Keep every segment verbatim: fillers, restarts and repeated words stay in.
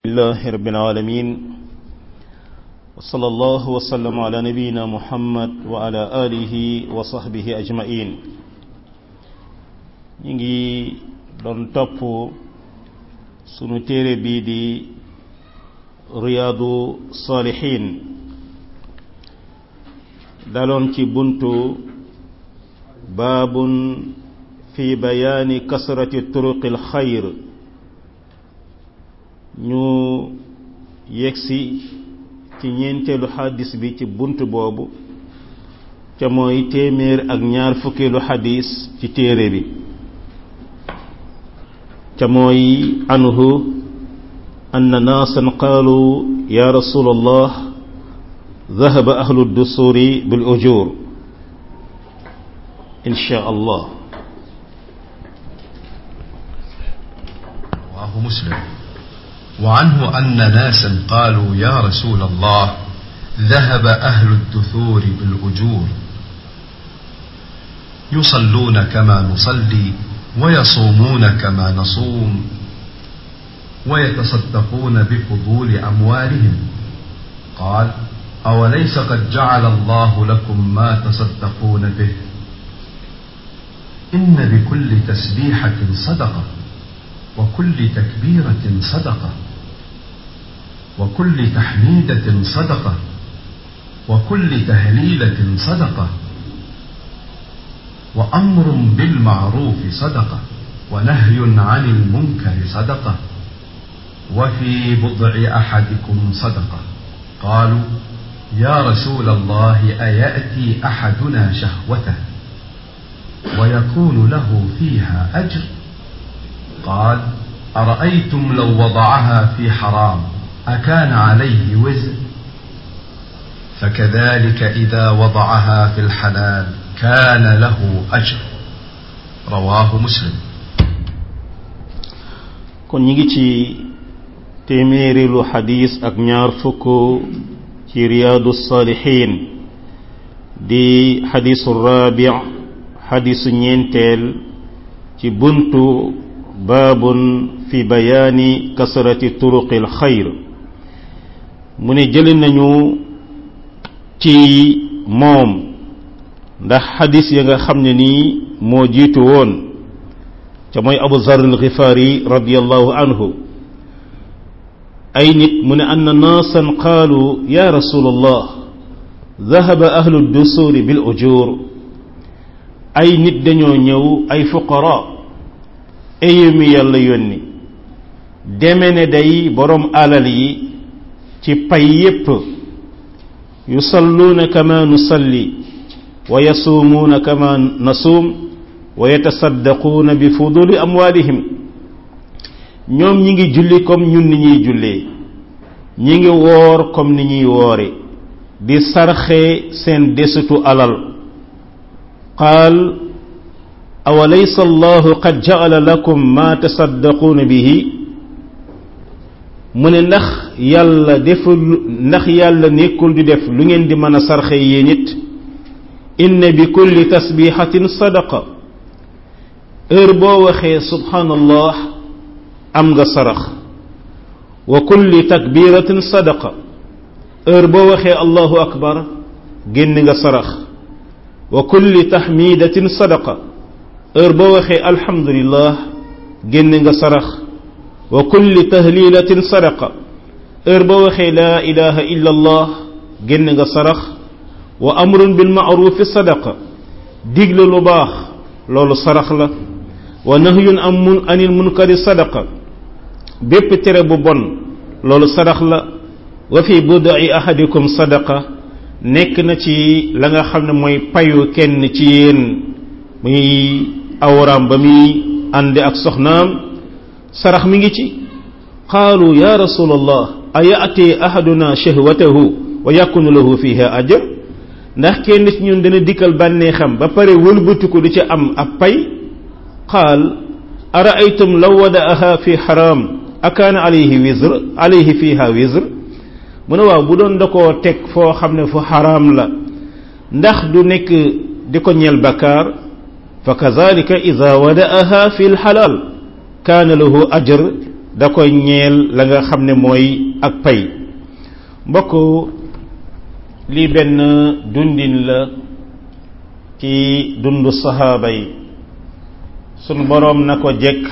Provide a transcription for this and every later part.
لله رب العالمين وصلى الله وسلم على نبينا محمد وعلى آله وصحبه أجمعين نيجي دون توب سونو تيري بي دي رياض الصالحين دالون تي بونتو باب في بيان كثرة طرق الخير ñu yegsi ci ñeenteelu xadis bi ci buntu boobu te mooy téeméer ak ñaar fukkeelu xadis ci téere bi te mooy anhu anna naasan qaalu ya rasulallah dhahaba ahlu dusuri bil ujur insha allah. رواه مسلم. وعنه أن ناسا قالوا يا رسول الله ذهب أهل الدثور بالأجور يصلون كما نصلي ويصومون كما نصوم ويتصدقون بفضول أموالهم. قال أوليس قد جعل الله لكم ما تصدقون به إن بكل تسبيحة صدقة وكل تكبيرة صدقة وكل تحميدة صدقة وكل تهليلة صدقة وأمر بالمعروف صدقة ونهي عن المنكر صدقة وفي بضع أحدكم صدقة. قالوا يا رسول الله أيأتي أحدنا شهوته ويكون له فيها أجر؟ قال أرأيتم لو وضعها في حرام أكان عليه وزر؟ فكذلك إذا وضعها في الحلال كان له أجر. رواه مسلم. kon ñi ngi ci téeméerilu xadis ak ñaar fukk ci riyaadu saalihiin di xadisu raabi xadisu ñeenteel ci buntu baabun fi bayaani kasrati turuqil xayr mu ne jëli nañu ci moom ndax xadis ya nga xam ne nii moo jiitu woon ca mooy abu zar al xifaari radiyallahu anhu ay nit mu ne anna naasan qaalu ya rasulallah dhahaba ahlu dusuri bil ujur ay nit dañoo ñëw ay fuqara eyu mi yàlla yónni deme ne day borom alal yi ci pay yépp yusalluuna kama nusalli wa yasuumuuna kama nasuum wa yatasaddaquuna bi fuduli amwaalihim ñoom ñi ngi julli comme ñun ni ñuy jullee ñi ngi woor comme ni ñuy woore di sarxe seen desutu alal. qaal awalaysa allahu qad ja'ala lakum ma tasaddaquuna bihi mu ne ndax yàlla deful ndax yàlla nekkul di def lu ngeen di mën a sarxe yéen it inna bi kulli tasbihatin sadaqa heure boo waxee subhanallah am nga sarax wa kulli takbiratin sadaqa heure boo waxee allahu akbar génn nga sarax wa kulli tahmidatin sadaqa heure boo waxee alhamdulillah génn nga sarax wa kulli tahlilatin sadaqa heure boo waxee laa ilaha illa allah génn nga sarax wa amrun bil ma'rufi sadaqa digle lu baax loolu sarax la wa nahyun am mun anil munkari sadaqa bépp tere bu bon loolu sarax la wa fi bud'i ahadikum sadaqa nekk na ci la nga xam ne mooy payu kenn ci yéen muy awraam ba muy ànd ak soxnaam sarax mi ngi ci. qaalu ya rasulallah ayati ahaduna shahwatahu wa yakunu lahu fiha ajr ndax kenn ci ñun dana dikkal bànneexam ba pare wëlbatiku di ci am ab pay. qaal ara'aytum law wada'aha fi haram akaana alayhi wizr alayhi fiha wizr mu ne waaw bu doon da koo teg foo xam ne fu xaraam la ndax du nekk di ko ñeel bakkaar. fa kazalika ida wada'aha fi lxalaal kaana lahu ajr da koy ñeel la nga xam ne mooy ak pay. mbokk lii benn dundin la ci dundu sahaaba yi sun boroom na ko jekk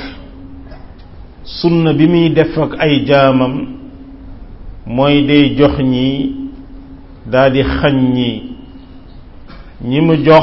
sunna bi muy def ak ay jaamam mooy day jox ñi daldi xañ ñi ñi mu jox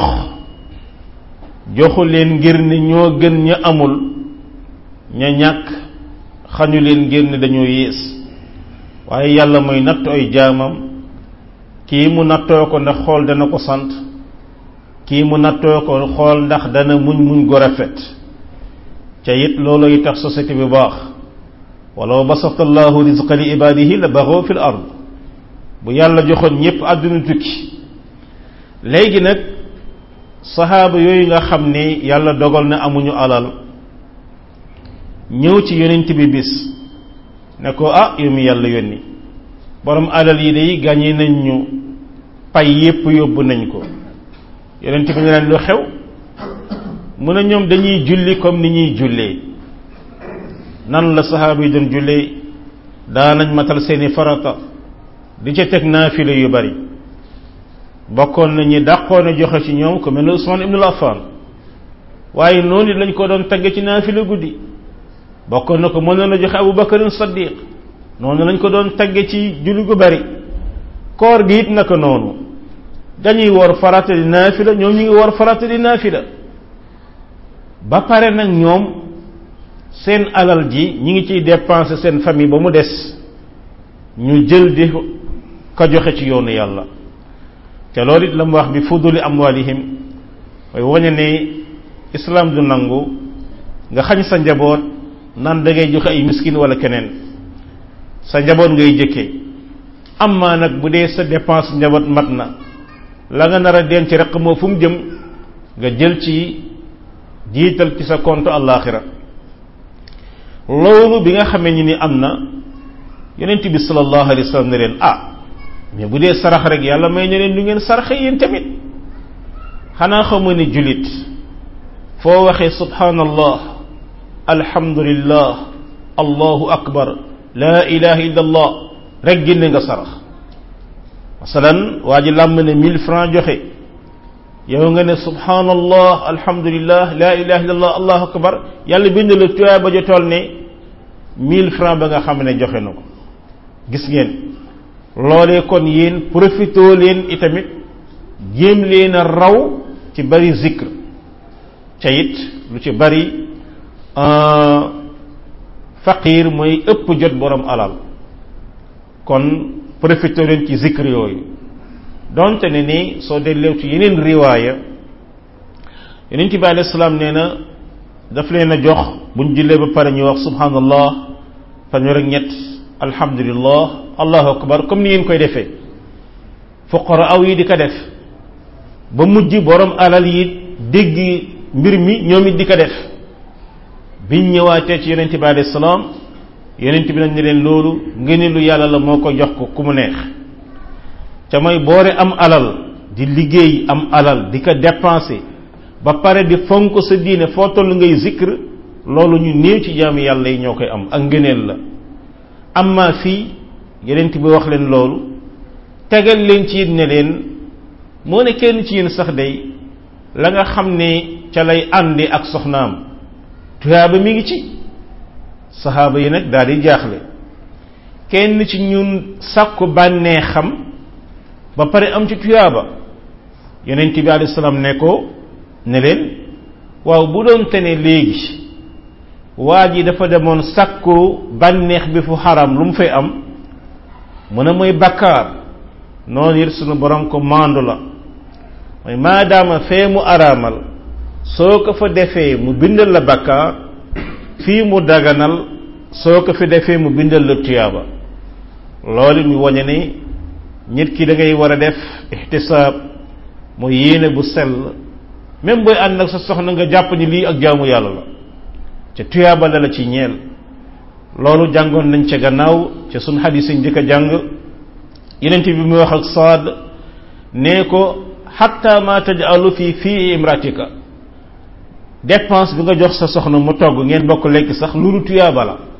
joxu leen ngir ne ñoo gën ña amul ña ñàkk xañu leen ngir ne dañoo yées waaye yàlla mooy nattu ay jaamam kii mu nattoo ko ndax xool dana ko sant kii mu nattoo ko xool ndax dana muñ muñ gu rafet ca it loolu yi tax société bi baax walaw basata allahu rizqa li ibadihi la baxaw fil ard bu yàlla joxoon ñépp àdduna tukki léegi nag saxaaba yooyu nga xam ne yàlla dogal na amuñu alal ñëw ci yonent bi bis ne ko ah yow mi yàlla yónni borom alal yi day gàññe nañ ñu pay yépp yóbbu nañ ko yonent bi ne leen lu xew mu ne ñoom dañuy julli comme ni ñuy jullee nan la saxaaba yi doon jullee daanañ matal seeni farata di ca teg naafila yu bari bokkoon na ñi dàqoon a joxe ci ñoom ko mel ne Usmaan ibnul Affaan waaye noonu lañ ko doon tagge ci naafila guddi bokkoon na ko mënoon a joxe Abu Bakarin Saddiq noonu lañ ko doon tagge ci julli gu bari koor gi it naka noonu dañuy war farata di naafila ñoom ñu ngi war farata di naafila ba pare nag ñoom seen alal ji ñi ngi ciy dépenser seen famille ba mu des ñu jël di ko joxe ci yoonu yàlla te loolu it la mu wax bi fuduli amwalihim mooy wañe ne islam du nangu nga xañ sa njaboot nan da ngay joxe ay miskin wala keneen sa njaboot ngay jëkkee amma nag bu dee sa dépense njaboot mat na la nga nar a denc rek moo fu mu jëm nga jël ci jiital ci sa compte àllaaxira loolu bi nga xamee ni ni am na yonent bi sallallahu alayhi wa sallam ne leen ah mais bu dee sarax rek yàlla may ne leen lu ngeen saraxe yéen tamit xanaa xamoo ne julit foo waxee subhanallah alhamdulillah allahu akbar la ilaha illa allah rek génne nga sarax masalan waa ji làmb ne mille francs joxe yow nga ne subhanallah alhamdulillah la ilaha illa allah allahu akbar yàlla bind la tuyaay ba jo toll ne mille francs ba nga xam ne joxe na ko gis ngeen loolee kon yéen profitoo leen itamit jéem leen a raw ci bari zikr ca it lu ci bari faqir mooy ëpp jot borom alal kon profitoo leen ci zikr yooyu donte ne ni soo delleew ci yeneen riwaaya yonent bi alayhi salaam nee na daf leen a jox buñ jullee ba pare ñu wax subhanallah fanweer ak ñett alhamdulillah allahu akbar comme ni ngeen koy defee fuqara aw yi di ko def ba mujj borom alal yi dégg mbir mi ñoom it di ko def biñ ñëwaatee ci yonent bi alayhi salaam yonent bi nañ ne leen loolu ngeen lu yàlla la moo ko jox ko ku mu neex ca mooy boore am alal di liggéey am alal di ko dépenser ba pare di fonk sa diine foo toll ngay zikr loolu ñu néew ci jaamu yàlla yi ñoo koy am ak ngëneel la amma fii yeneen bi wax leen loolu tegal leen ci it ne leen moo ne kenn ci yéen sax day la nga xam ne ca lay àndi ak soxnaam tuyaaba mi ngi ci saxaaba yi nag daal di jaaxle kenn ci ñun sàkku bànnee xam ba pare am ci tuyaaba yonent bi alayhi salaam ne ko ne leen waaw bu doon te ne léegi waa ji dafa demoon sàkku bànneex bi fu xaram lu mu fay am mu ne mooy bakkaar noonu it sunu borom ko maandu la mooy maadaama fee mu araamal soo ko fa defee mu bindal la bakkaar fii mu daganal soo ko fi defee mu bindal la tuyaaba loolu ñu wañe ne nit ki da ngay war a def ihtisaab mooy yéene bu sell même booy ànd ak sa soxna nga jàpp ni lii ak jaamu yàlla la ca tuyaaba la la ci ñeel loolu jàngoon nañ ca gannaaw ca sun xadiis yi njëkk a jàng yeneen bi muy wax ak Saad nee ko hatta ma taj'alu fi fii imratika dépense bi nga jox sa soxna mu togg ngeen bokk lekk sax loolu tuyaaba la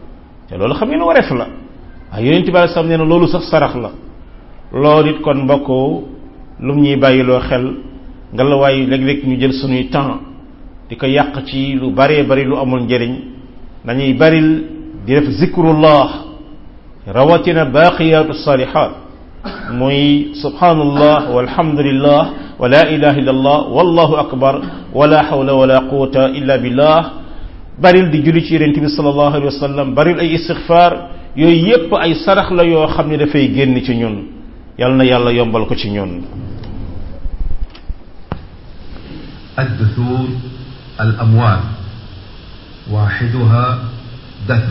te loolu xam ngeen wareef la waaye yonent bi sallallahu alayhi wasallam nee na loolu sax sarax la loolu it kon mbokk lu ñuy bàyyiloo xel nga la waaye léeg-léeg ñu jël suñuy temps di ko yàq ci lu baree bari lu amul njëriñ nañuy baril di def zikrullah rawatina baqiyatu salihat muy subhanallah walhamdulillah wa la ilaha illallah wallahu akbar wala hawla wala quwwata illa billah baril di julli ci yonent bi sallallahu alayhi wa sallam baril ay istighfar yooyu yépp ay sarax la yoo xam ne dafay génn ci ñun yal na yàlla yombal ko ci ñun. الدثور الأموال واحدها دثر.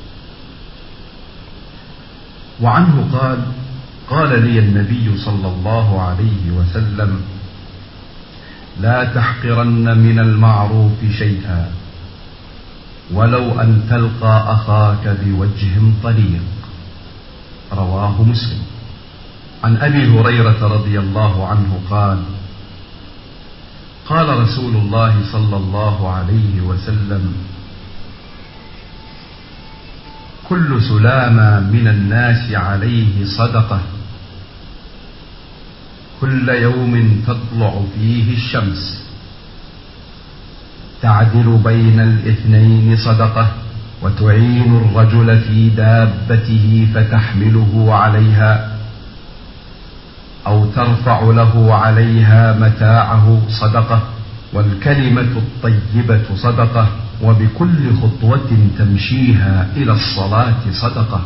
وعنه قال قال لي النبي صلى الله عليه وسلم لا تحقرن من المعروف شيئا ولو أن تلقى أخاك بوجه طليق. رواه مسلم. عن أبي هريرة رضي الله عنه قال قال رسول الله صلى الله عليه وسلم كل سلامة من الناس عليه صدقة كل يوم تطلع فيه الشمس تعدل بين الاثنين صدقة وتعين الرجل في دابته فتحمله عليها أو ترفع له عليها متاعه صدقة والكلمة الطيبة صدقة وبكل خطوة تمشيها إلى الصلاة صدقة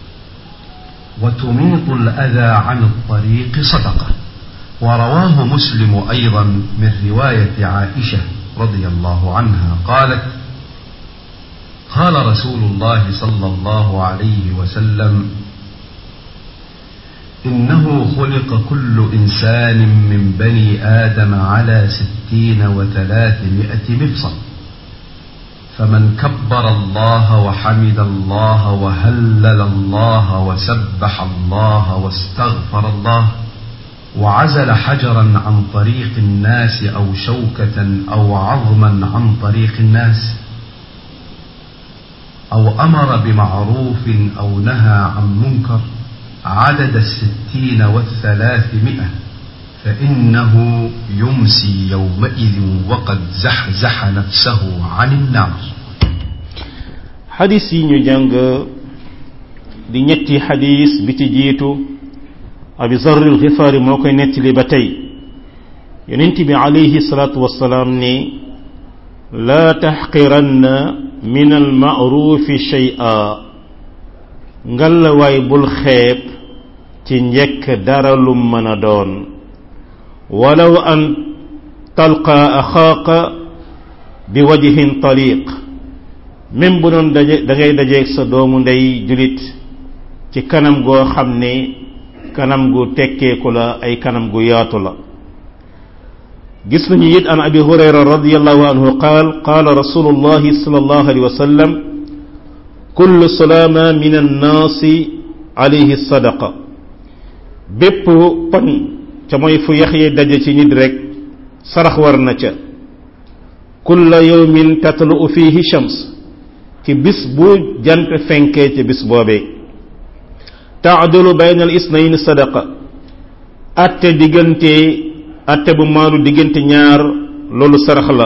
وتميط الأذى عن الطريق صدقة. ورواه مسلم أيضا من رواية عائشة رضي الله عنها قالت قال رسول الله صلى الله عليه وسلم إنه خلق كل إنسان من بني آدم على ستين وثلاثمائة مفصل فمن كبر الله وحمد الله وهلل الله وسبح الله واستغفر الله وعزل حجرا عن طريق الناس أو شوكة أو عظما عن طريق الناس أو أمر بمعروف أو نهى عن منكر عدد الستين والثلاثمائة فإنه يمسي يومئذ وقد زحزح نفسه عن النار. حديث نجانغ دي نيتي حديث بتجيتو أبي ذر الغفاري موكو نيتي لبتي ينتبه عليه الصلاة والسلام ني لا تحقرن من المعروف شيئا ngal way bul xeeb ci njekk dara lu mën a doon walaw an talqa axaaqa bi wajhin taliq même bu doon daje da ngay dajeeg sa doomu ndey julit ci kanam goo xam ne kanam gu tekkeeku la ay kanam gu yaatu la gis nañu it an abi hurayra radiyallahu anhu qaal qaala rasulullahi sallallahu alayhi wa sallam kullu salama min annaasi alayhi sadaqa bépp poñ ca mooy fu yax yi daje ci nit rek sarax war na ca kulla yawmin tatlu fihi shams ci bis bu jant fenkee ci bis boobee taadulu bayna al isnayn sadaqa atte diggante atte bu maanu diggante ñaar loolu sarax la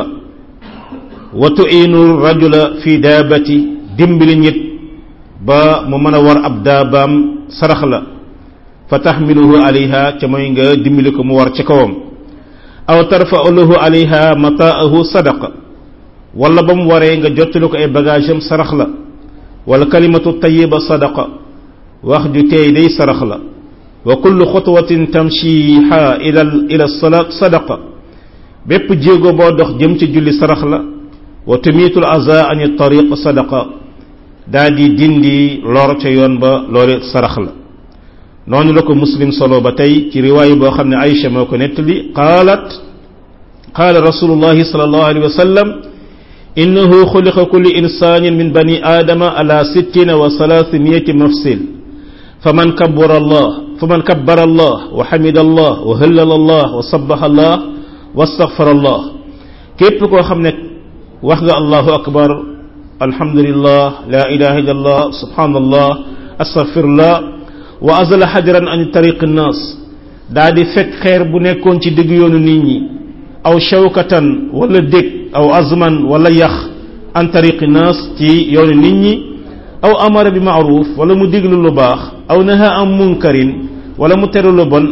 wa tu'inu rajula fi daabati dimbali nit ba mu mën a war ab daabaam sarax la fa taxmiluhu alayha ca mooy nga dimbali ko mu war ci kawam aw tarfa'u lahu alayha mataahu sadaqa wala ba mu waree nga jottali ko ay bagage am sarax la wala kalimatu tayyiba sadaqa wax ju teey day sarax la wa kullu xutwatin tamshiha ila ila salat sadaqa bépp jéego boo dox jëm ci julli sarax la wa tumiitul aza ani tariq sadaqa daa di dindi lor ca yoon ba loole sarax la noonu la ko muslim solo ba tey ci riwaaya boo xam ne Aïcha moo ko nettali qaalat qaala rasulullahi sallallahu alayhi wa sallam innahu xuliqa kullu insanin min bani aadama ala sittina wa salaasimiati mafsil faman kabbara allah faman kabbara allah wa hamida allah wa hallala allah wa sabbaha allah wa astaghfara allah képp koo xam ne wax nga allahu akbar alhamdulillah la ilaha illallah subhanallah astaghfirullah wa azala hajaran an tariq an-nas daa di fekk xeer bu nekkoon ci digg yoonu nit ñi aw shawkatan wala dég aw azman wala yax an tariq an-nas ci yoonu nit ñi aw amara bi ma'ruf wala mu diglu lu baax aw naha am munkarin wala mu tere lu bon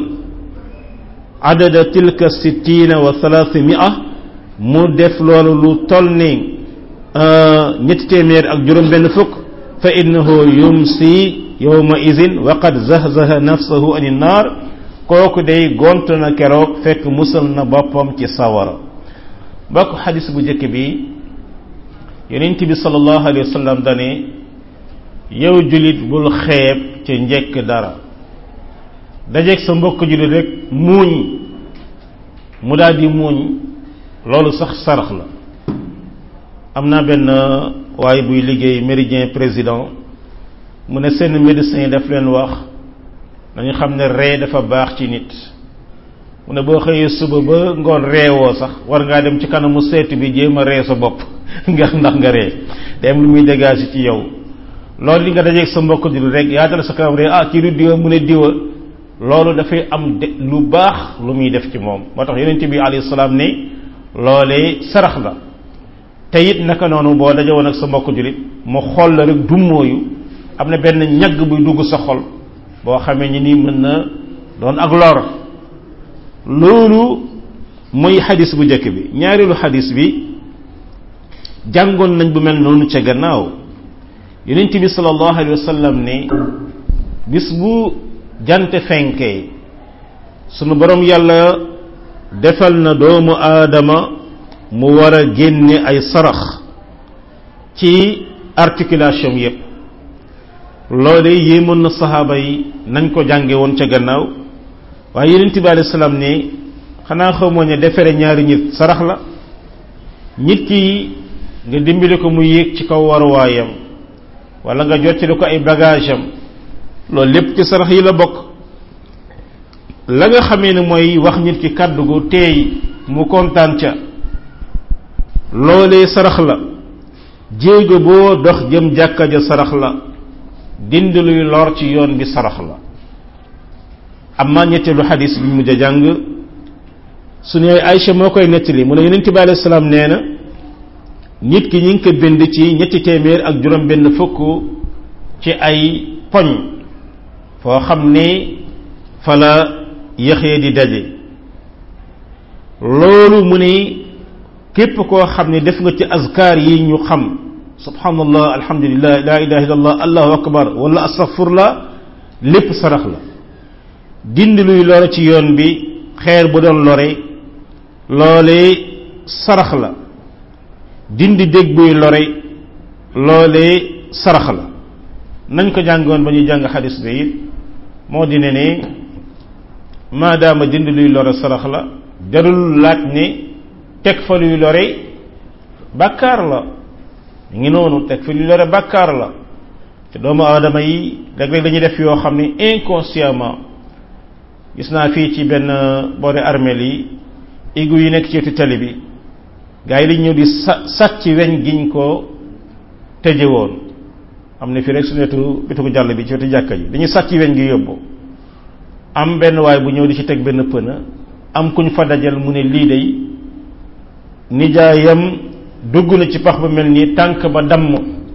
adada tilka sittina wa thalathimia mu def loolu lu toll ni ñetti téeméer ak juróom benn fukk fa innahu yumsi yawma idin wa qad zahzaha nafsahu an an-nar kooku day gont na keroog fekk musal na boppam ci sawara bokk xadis bu njëkk bi yonent bi sallallahu alayhi wa sallam dane yow julit bul xeeb ci njëkk dara dajeeg sa mbokk julit rek muuñ mu daal di muuñ loolu sax sarax la am naa benn waaye buy liggéey méridien président mu ne seen médecin yi daf leen wax dañu xam ne ree dafa baax ci nit mu ne boo xëyee suba ba ngoon reewoo sax war ngaa dem ci kanamu seetu bi jéem a ree sa bopp nga ndax nga ree day am lu muy dégager ci yow loolu li nga dajeeg sa mbokk di rek yaatal sa kanam rek ah kii du diwa mu ne diwa loolu dafay am de lu baax lu muy def ci moom moo tax yonent bi alayhi salaam ne loolee sarax la te it naka noonu boo daje woon ak sa mbokk julit mu xool la rek dummóoyu am na benn ñagg buy dugg sa xol boo xamee ni nii mën na doon ak lor loolu muy xadis bu njëkk bi ñaareelu xadis bi jàngoon nañ bu mel noonu ca gannaaw yonent bi sallallahu alayhi wa sallam ne bis bu jant fenkee sunu borom yàlla defal na doomu aadama mu war a génne ay sarax ci articulation yépp loole yéemoon na saxaaba yi nañ ko jànge woon ca gannaaw waaye yonent bi alayhi salaam ne xanaa xamoo ne defere ñaari nit sarax la nit ki nga dimbali ko mu yéeg ci kaw waruwaayam wala nga jottali ko ay bagage am loolu lépp ci sarax yi la bokk la nga xamee ne mooy wax nit ki kàddu gu teey mu kontaan ca loolee sarax la jéego boo dox jëm jàkka ja sarax la dindi luy lor ci yoon bi sarax la amma ñetteelu xadis bi mujj a jàng suñu Aysa moo koy nettali mu ne yonent bi alayhi salaam nee na nit ki ñi ngi ko bind ci ñetti téeméer ak juróom benn fukk ci ay poñ foo xam ne fa la yaxee di daje loolu mu ne képp koo xam ne def nga ci azkar yi ñu xam subhanallah alhamdulillah la ilaha illallah allahu akbar wala astaghfirullah lépp sarax la dindi luy lore ci yoon bi xeer bu doon lore loolee sarax la dindi dégg buy lore loolee sarax la nañ ko jàngoon ba ñuy jàng xadis bi it moo di ne ne maadaama dindi luy lore sarax la jarul laaj ne teg fa luy lore bàkkaar la ngi noonu teg fa luy lore bàkkaar la te doomu aadama yi léeg-léeg dañuy def yoo xam ne inconsciemment gis naa fii ci benn boori armeel yi igu yi nekk ci wetu tali bi gaa yi dañ ñëw di sa sàcc weñ giñ ko tëje woon am na fii rek su wetu wetu ko jàll bi ci wetu jàkka ji dañuy sàcc weñ gi yóbbu am benn waay bu ñëw di ci teg benn pëna am kuñ fa dajal mu ne lii day nijaayam dugg na ci pax ba mel nii tànk ba damm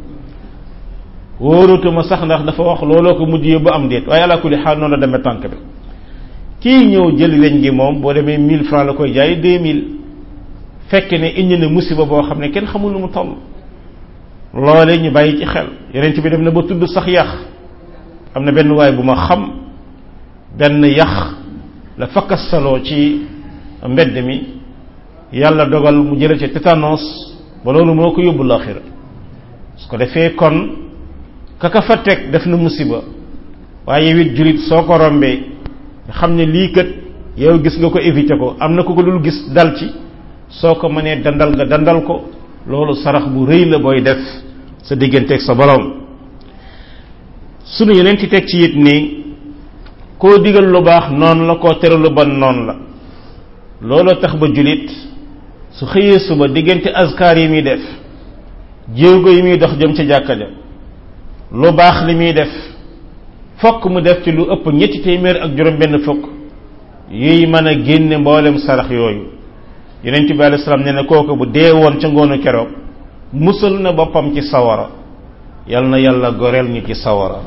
wóoratuma sax ndax dafa wax looloo ko mujj yóbbu am déet waaye ala kulli xaal noonu la demee tànk bi kii ñëw jël weñ gi moom boo demee mille francs la koy jaay deux mille fekk ne indi na musiba boo xam ne kenn xamul lu mu toll loole ñu bàyyi ci xel yonent bi dem na ba tudd sax yax am na benn waay bu ma xam benn yax la fakkasaloo ci mbedd mi yàlla dogal mu jële ci tétanos ba loolu moo ko yóbbu laaxira su ko defee kon kaka fa teg def na musiba waaye wit julit soo ko rombee nga xam ne lii kat yow gis nga ko éviter ko am na ko ko dul gis dal ci soo ko mënee dandal nga dandal ko loolu sarax bu rëy la booy def sa digganteeg sa borom sunu yeneen ci teg ci it ni koo digal lu baax noonu la koo tere lu bon noonu la looloo tax ba julit su xëyee suba diggante azkar yi muy def jéego yi muy dox jëm ca jàkka ja lu baax li muy def fokk mu def ci lu ëpp ñetti téeméer ak juróom benn fukk yuy mën a génne mboolem sarax yooyu yonent bi alayhi salaam nee na kooku bu dee woon ca ngoonu keroog musal na boppam ci sawara yal na yàlla goreel ñu ci sawara.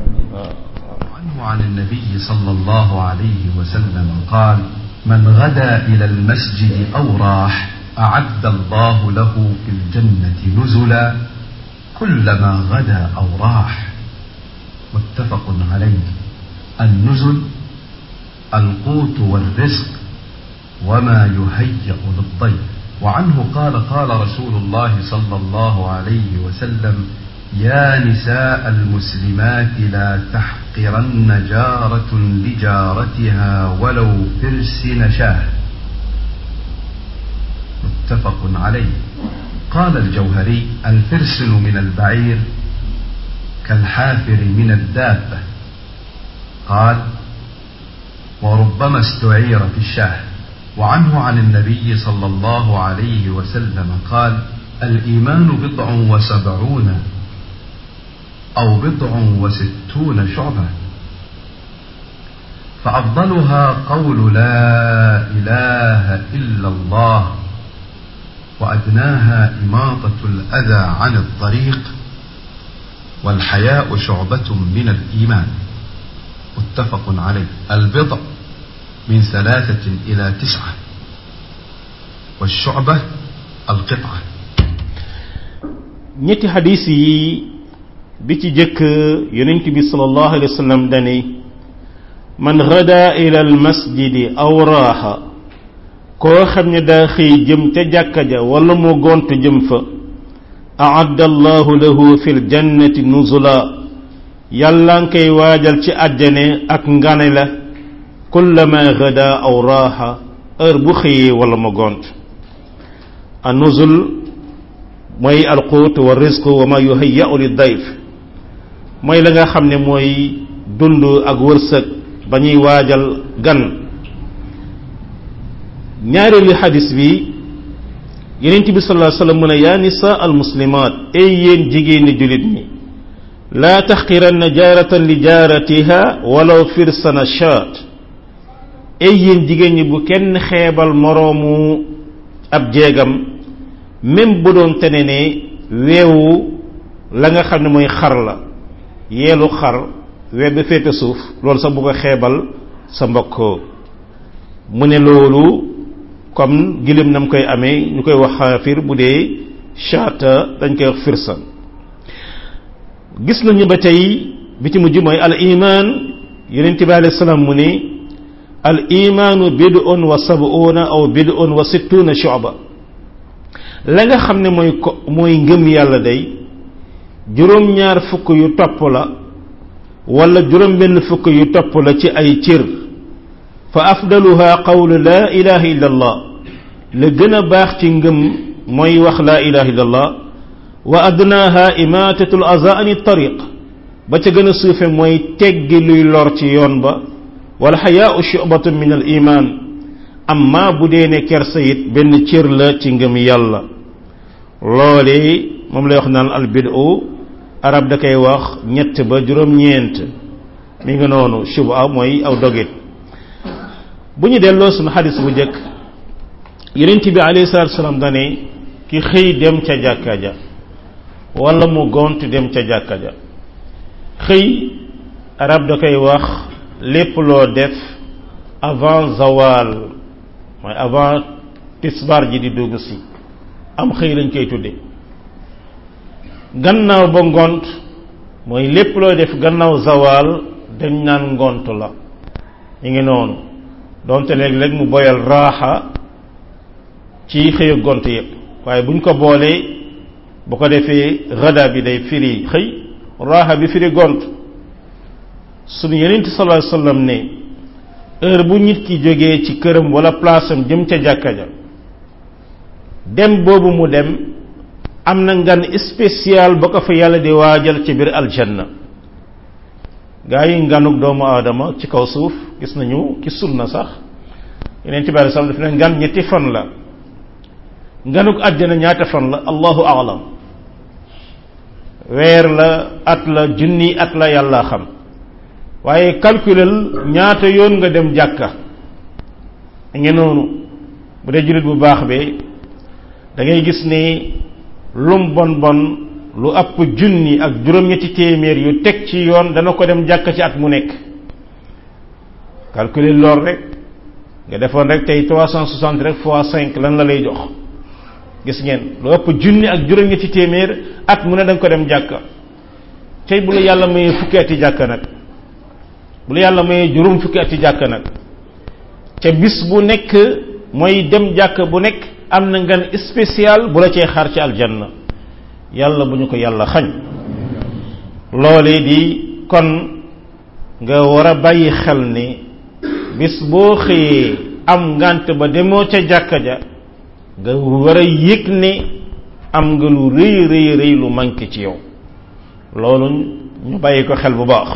عن النبي صلى الله عليه وسلم قال من غدا إلى المسجد أو راح أعد الله له في الجنة نزلا كلما غدا أو راح متفق عليه. النزل القوت والرزق وما يهيأ للضيف. وعنه قال قال رسول الله صلى الله عليه وسلم يا نساء المسلمات لا تحقرن جارة لجارتها ولو فرس نشاه متفق عليه. قال الجوهري الفرسن من البعير كالحافر من الدابة. قال وربما استعير في الشاه. وعنه عن النبي صلى الله عليه وسلم قال الإيمان بضع وسبعون أو بضع وستون شعبة فأفضلها قول لا إله إلا الله وأدناها إماطة الأذى عن الطريق والحياء شعبة من الإيمان متفق عليه. البضع من ثلاثة إلى تسعة والشعبة القطعة. ñetti hadith yi bi ci jëkk yonent bi sallallahu alayhi wa sallam dani man ghada ila al masjidi aw raaha koo xam ne daa xëy jëm ca jàkka ja wala mu gont jëm fa a'adda allahu lahu fil jannati nuzula yàlla nga koy waajal ci àjjane ak ngane la kullama ghada aw raaha heure bu xëyee wala mu gont an nuzul mooy alquut wa rizq wa ma yuhayya'u lid dayf mooy la nga xam ne mooy dund ak wërsëg ba ñuy waajal gan. ñaareelu xadis bi yonent bi sallallahu alayhi wasallam mu ne yaa nisaa al muslimaat ay yéen jigéeni julit ñi laa taxqiranna jaaratan li jaaratiha walaw firsana shaat ay yéen jigéen ñi bu kenn xeebal moroomu ab jeegam même bu doon tene ne weewu la nga xam ne mooy xar la yeelu xar wee ba féete suuf loolu sax bu ko xeebal sa mbokk mu ne loolu comme gilim nam koy amee ñu koy wax xaafir bu dee shaata dañ koy wax firsan. gis nañu ba tey bi ci mujj mooy al iman yonent bi alayhi salaam mu ne al imaanu bid'un wa sab'una aw bid'un wa sittuna shu'ba la nga xam ne mooy ko mooy ngëm yàlla day juróom-ñaar fukk yu topp la wala juróom benn fukk yu topp la ci ay cër fa afdaluha qawlu la ilaha illa allah la gën a baax ci ngëm mooy wax la ilaha illa allah wa adnaha imatatul aza ani tariq ba ca gën a suufe mooy teggi luy lor ci yoon ba wal xayaau shubatun min al iman amma bu dee ne kersa it benn cër la ci ngëm yàlla. loole moom lay wax naan al bid'u arab da koy wax ñett ba juróom-ñeent mi nga noonu shubha mooy aw dogit. bu ñu delloo suñu xadis bu njëkk yonent bi alayhi salaatu salaam dane ki xëy dem ca jàkka ja wala mu gont dem ca jàkka ja xëy arab da koy wax lépp loo def avant zawal mooy avant tisbar ji di dugg si am xëy lañ koy tudde gannaaw ba ngont mooy lépp loo def gannaaw zawal dañ naan ngont la ñu ngi noonu donte léeg-léeg mu boyal raaxa ci xëy ak gont yépp waaye buñ ko boolee bu ko defee gada bi day firi xëy raaxa bi firi gont suñu yonent sallallahu alayhi wasallam ne heure bu nit ki jógee ci këram wala place am jëm ca jàkka ja dem boobu mu dem am na ngan spécial ba ko fa yàlla di waajal ci biir aljanna. gaa yi nganuk doomu aadama ci kaw suuf gis nañu ci sunna sax yeneen ci bari sax daf ne ngan ñetti fan la nganuk àjjana ñaata fan la allahu a'lam weer la at la junni at la yàlla xam waaye calculel ñaata yoon nga dem jàkka nge noonu bu dee jullit bu baax bi da ngay gis ni lum bon bon lu ëpp junni ak juróom-ñetti téeméer yu teg ci yoon dana ko dem jàkka ci at mu nekk calculer lool rek nga defoon rek tey trois cent soixante rek fois cinq lan la lay jox gis ngeen lu ëpp junni ak juróom-ñetti téeméer at mu ne da nga ko dem jàkka tey bu la yàlla mayee fukki ati jàkka nag bu la yàlla mayee juróom fukki ati jàkka nag ca bis bu nekk mooy dem jàkka bu nekk am na ngan spécial bu la cee xaar ci aljanna yàlla bu ñu ko yàlla xañ loole di kon nga war a bàyyi xel ni bis boo xëyee am ngant ba demoo ca jàkka ja nga war a yëg ne am nga lu rëy rëy rëy lu manqué ci yow loolu ñu bàyyi ko xel bu baax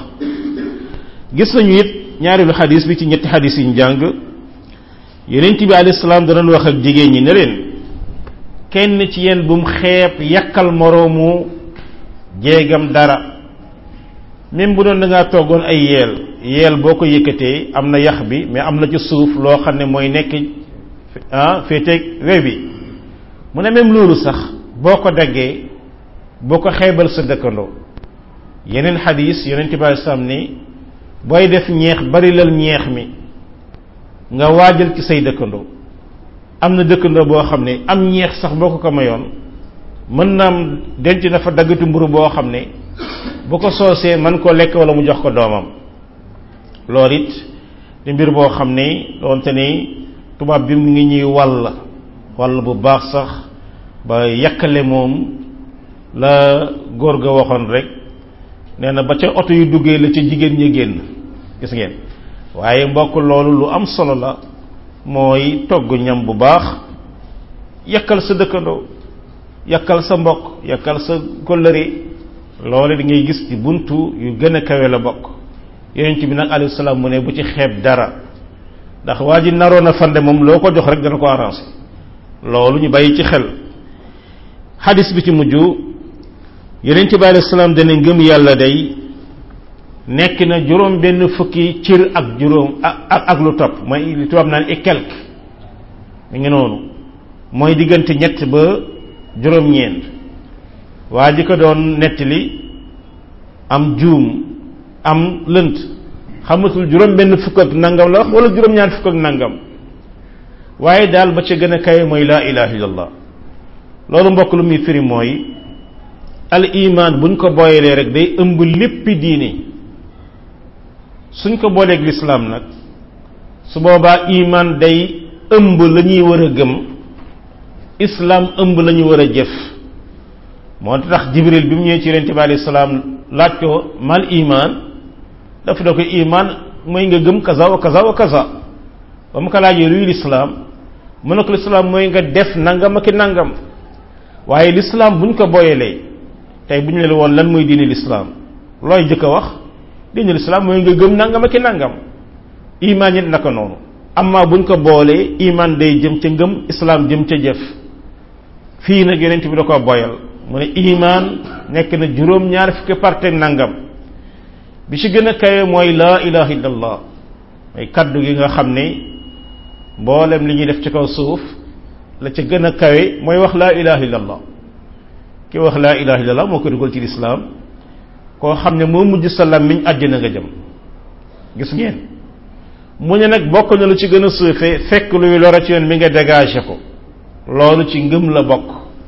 gis nañu it ñaareelu xadis bi ci ñetti xadis yi ñu jàng yonent bi alayhi salaam danañ wax ak jigéen ñi ne leen kenn ci yéen bu mu xeeb yàkkal moroomu jéegam dara même bu doon da ngaa toggoon ay yeel yeel boo ko yëkkatee am na yax bi mais am na ci suuf loo xam ne mooy nekk ah féeteeg we bi mu ne même loolu sax boo ko daggee boo ko xeebal sa dëkkandoo yeneen xadis yonent bi alayhi salaam ni booy def ñeex bari lal ñeex mi nga waajal ci say dëkkandoo am na dëkkandoo boo xam ne am ñeex sax boo ko ko mayoon mën na am denc na fa daggatu mburu boo xam ne bu ko soosee man koo lekk wala mu jox ko doomam loolu it di mbir boo xam ne doonte ni tubaab bi mu ngi ñuy wàll wàll bu baax sax ba yàkkale moom la góor ga waxoon rek nee na ba ca oto yu duggee la ca jigéen ñi génn gis ngeen waaye mbokk loolu lu am solo la mooy togg ñam bu baax yàkkal sa dëkkandoo yàkkal sa mbokk yàkkal sa kóllëre loolu di ngay gis ci buntu yu gën a kawe la bokk yonent bi nag alayhi salaam mu ne bu ci xeeb dara ndax waa ji naroon a fande moom loo ko jox rek dana ko arrangé loolu ñu bàyyi ci xel xadis bi ci mujj yonent bi alayhi salaam dana ngëm yàlla day nekk na juróom benn fukki cir ak juróom ak ak lu topp mooy li tubaab naan et quelque mi ngi noonu mooy diggante ñett ba juróom-ñeent waa ji ko doon nettali am juum am lënt xamatul juróom benn fukk ak nangam la wax wala juróom-ñaar fukk ak nangam waaye daal ba ca gën a kawe mooy laa ilaha illallah loolu mbokk lu muy firi mooy al iman buñ ko booyalee rek day ëmb léppi diine suñ ko booleeg lislaam nag su boobaa iman day ëmb la ñuy war a gëm islaam ëmb la ñu war a jëf moo tax jibril bi mu ñëwee ci yonent bi alayhi salaam laaj ko mal iman dafa da ko iman mooy nga gëm kaza wa kaza wa kaza ba mu ko laajee luy lislaam mu ne ko lislaam mooy nga def nangam ak nangam waaye lislaam buñ ko booyalee tey bu ñu leen woon lan mooy diine lislaam looy jëkk a wax diine lislaam mooy nga gëm nangam ak nangam iman it naka noonu amma buñ ko boolee iman day jëm ca ngëm islaam jëm ca jëf fii nag yonent bi da ko boyal mu ne iman nekk na juróom-ñaar fukki parte nangam bi ci gën a kawe mooy laa ilaha illallah mooy kaddu gi nga xam ne mboolem li ñuy def ci kaw suuf la ca gën a kawe mooy wax laa ilaha illallah ki wax laa ilaha illallah moo ko dugal ci lislaam koo xam ne moo mujj sa làmmiñ àddina nga jëm gis ngeen mu ne nag bokk na lu ci gën a suufee fekk luy lora ci yoon mi nga dégagé ko loolu ci ngëm la bokk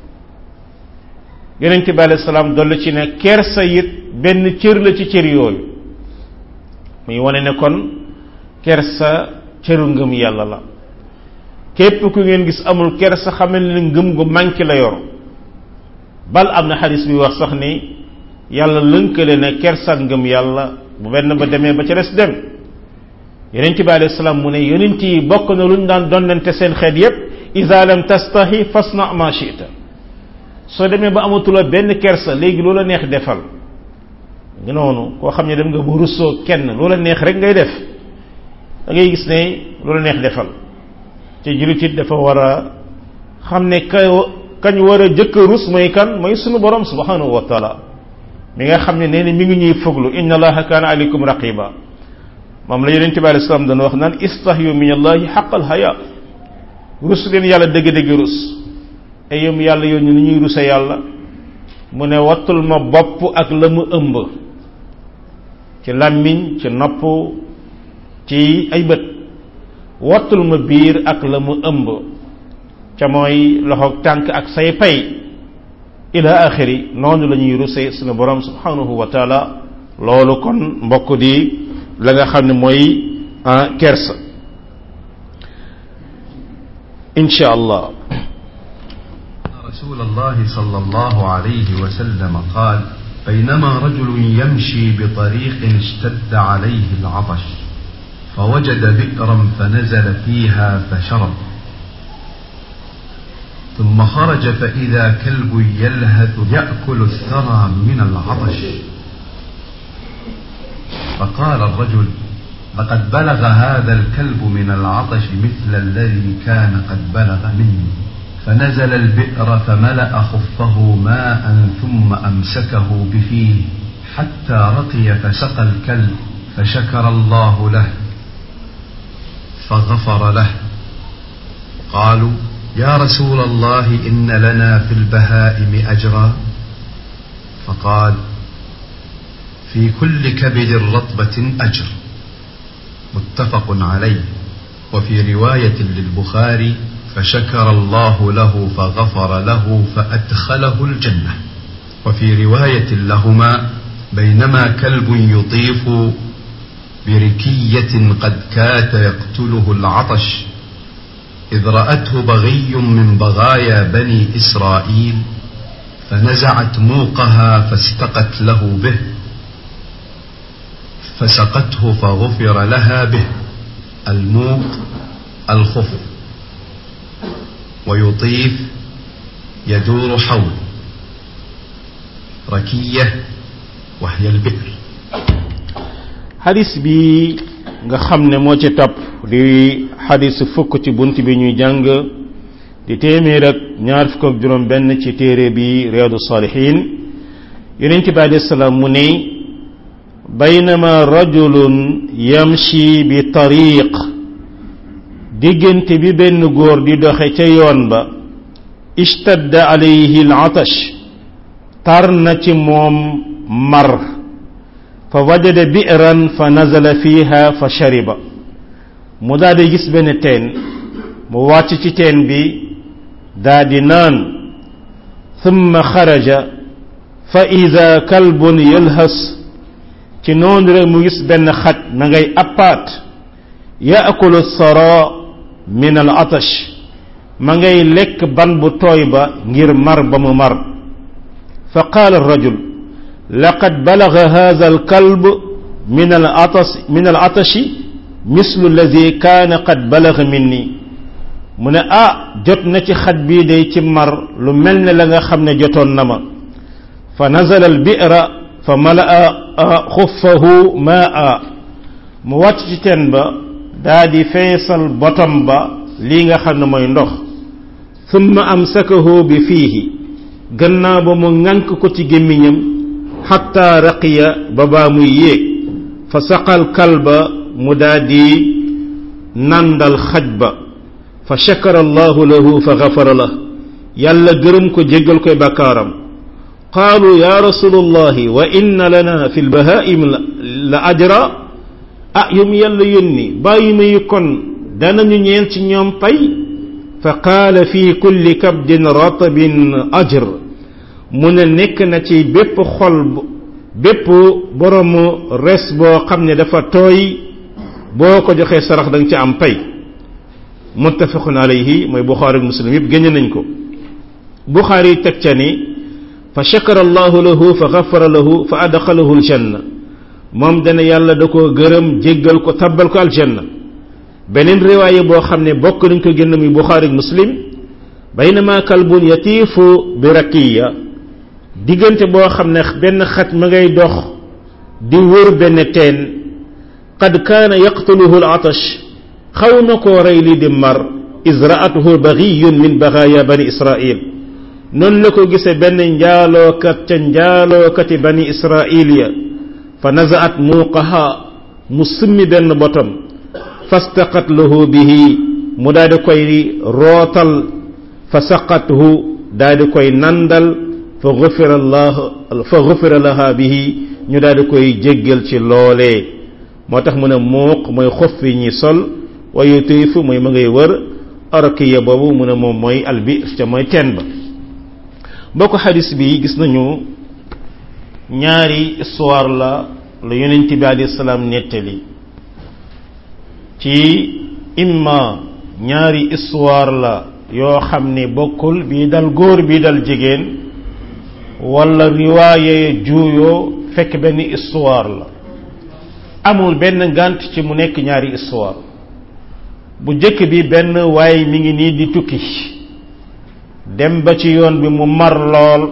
yonent bi alayhi salaam dolli ci ne kersa it benn cër la ci cër yooyu muy wane ne kon kersa cëru ngëm yàlla la képp ku ngeen gis amul kersa xamal ne ngëm gu manqué la yor bal am na xadis bi wax sax ni yàlla lënkale ne kersa ngëm yàlla bu benn ba demee ba ca des dem yonent bi alayhi salaam mu ne yonent yi bokk na lu ñu daan donnante seen xeet yépp iza lam tastahi fasna ma shi'ta soo demee ba amatula benn kersa léegi loola neex defal ngi noonu koo xam ne dem nga bu russoo kenn loola neex rek ngay def da ngay gis ne loola neex defal te jullit it dafa war a xam ne ka kañ war a jëkk rus mooy kan mooy sunu borom subhanahu wa taala mi nga xam ne nee na mi ngi ñuy foglu inna allaha kaana alaykum raqiba moom la yonente bi alayhi salaam doon wax naan istahyu min allahi xaqal haya rus leen yàlla dëgg-dëgg rus e yom yàlla yoon ñu ni ñuy rusa yàlla mu ne wattul ma bopp ak la mu ëmb ci làmmiñ ci nopp ci ay bët wattul ma biir ak la mu ëmb ca mooy loxoog tànk ak say pay ila axiri noonu la ñuy rusee sunu borom subhanahu wa taala loolu kon mbokk di la nga xam ne mooy kersa insha allah رسول الله صلى الله عليه وسلم قال بينما رجل يمشي بطريق اشتد عليه العطش فوجد بئرا فنزل فيها فشرب ثم خرج فإذا كلب يلهث يأكل الثرى من العطش فقال الرجل لقد بلغ هذا الكلب من العطش مثل الذي كان قد بلغ مني فنزل البئر فملأ خفه ماء ثم أمسكه بفيه حتى رقي فسقى الكلب فشكر الله له فغفر له قالوا يا رسول الله إن لنا في البهائم أجرا فقال في كل كبد رطبة أجر متفق عليه وفي رواية للبخاري فشكر الله له فغفر له فأدخله الجنة وفي رواية لهما بينما كلب يطيف بركية قد كاد يقتله العطش إذ رأته بغي من بغايا بني إسرائيل فنزعت موقها فاستقت له به فسقته فغفر لها به الموق الخف ويطيف يدور حول ركية وهي البئر حديث بي nga xamne mo ci top di hadith fukk ci buntu bi ñuy jàng di téeméer ak ñaar fukk ak juroom benn ci téere bi riyadus salihin yonent bi alayhi salaam mu ne baynama rajulun yamshi bi tariq diggante bi benn góor di doxe ca yoon ba ishtadda alayhi al-atash tar na ci moom mar fa wajada bi'ran fa nazala fiha fa shariba mu daal di gis benn teen mu wàcc ci teen bi daal di naan thumma xaraja fa ida kalbun yalhas ci noonu rek mu gis benn xaj na ngay appaat yaakulu sara min al atash ma ngay lekk ban bu tooy ba ngir mar ba mu mar fa qaala ar-rajul laqad balagha hadha al-kalb min al-atas min al-atashi mislu alladhi kana qad balagha minni mu ne ah jot na ci xaj bii day ci mar lu mel ne la nga xam ne jotoon na ma fa nazala al-bi'ra fa mala'a khuffahu ma'a mu wàcc ci teen ba daa di feesal botom ba lii nga xam ne mooy ndox thumma amsakahu bi fiihi gannaaw ba mu ŋànk ko ci gémmiñam xatta raqiya ba baa muy yéeg fa saqal kalba mu daa di nandal xaj ba fa shakara allahu lahu fa gafara la yàlla gërëm ko jéggal koy bakkaaram qaalu ya rasulullahi wa inna lana fi lbahaim la ajra ah yum yàlla yónni bàyyi ma yi kon danañu ñeel ci ñoom pay fa qaala fi kulli kabdin ratabin ajr mu ne nekk na ci bépp xol bépp boromu res boo xam ne dafa tooy boo ko joxee sarax da nga ci am pay muttafaqun alayhi mooy buxaari ak muslim yëpp génne nañ ko buxaari teg ca ni fa shakara allahu lahu fa gafara lahu fa adxalahu aljanna moom dana yàlla da koo gërëm jéggal ko tabbal ko aljanna beneen riwaaye boo xam ne bokk nañ ko génn muy buxaari ak muslim baynama kalbun yatiifu bi rakiya diggante boo xam ne benn xaj ma ngay dox di wër benn teen qad kaana yaqtuluhu al-atash xaw na koo rey li di mar izraatuhu baghiyun min baghaaya bani israil noonu la ko gisee benn njaalookat ca njaalookati bani israiliya fa nazaat muuqaha mu summi benn botam fastaqat lahu bihi mu daal di koy rootal fa saqathu daal di koy nandal fa ghufira allah fa ghufira laha bihi ñu daal di koy jéggal ci loolee moo tax mu ne muuq mooy xof yi ñi sol wa yutiifu mooy ma ngay wër arakiya boobu mu ne moom mooy albi ca mooy teen ba bokk xadis bi gis nañu ñaari histoire la la yonent bi alayhi salaam nettali ci imma ñaari histoire la yoo xam ne bokkul bii dal góor bii dal jigéen wala riwaaye juuyoo fekk benn histoire la amul benn ngànt ci mu nekk ñaari histoire bu jëkk bi benn waaye mi ngi nii di tukki dem ba ci yoon bi mu mar lool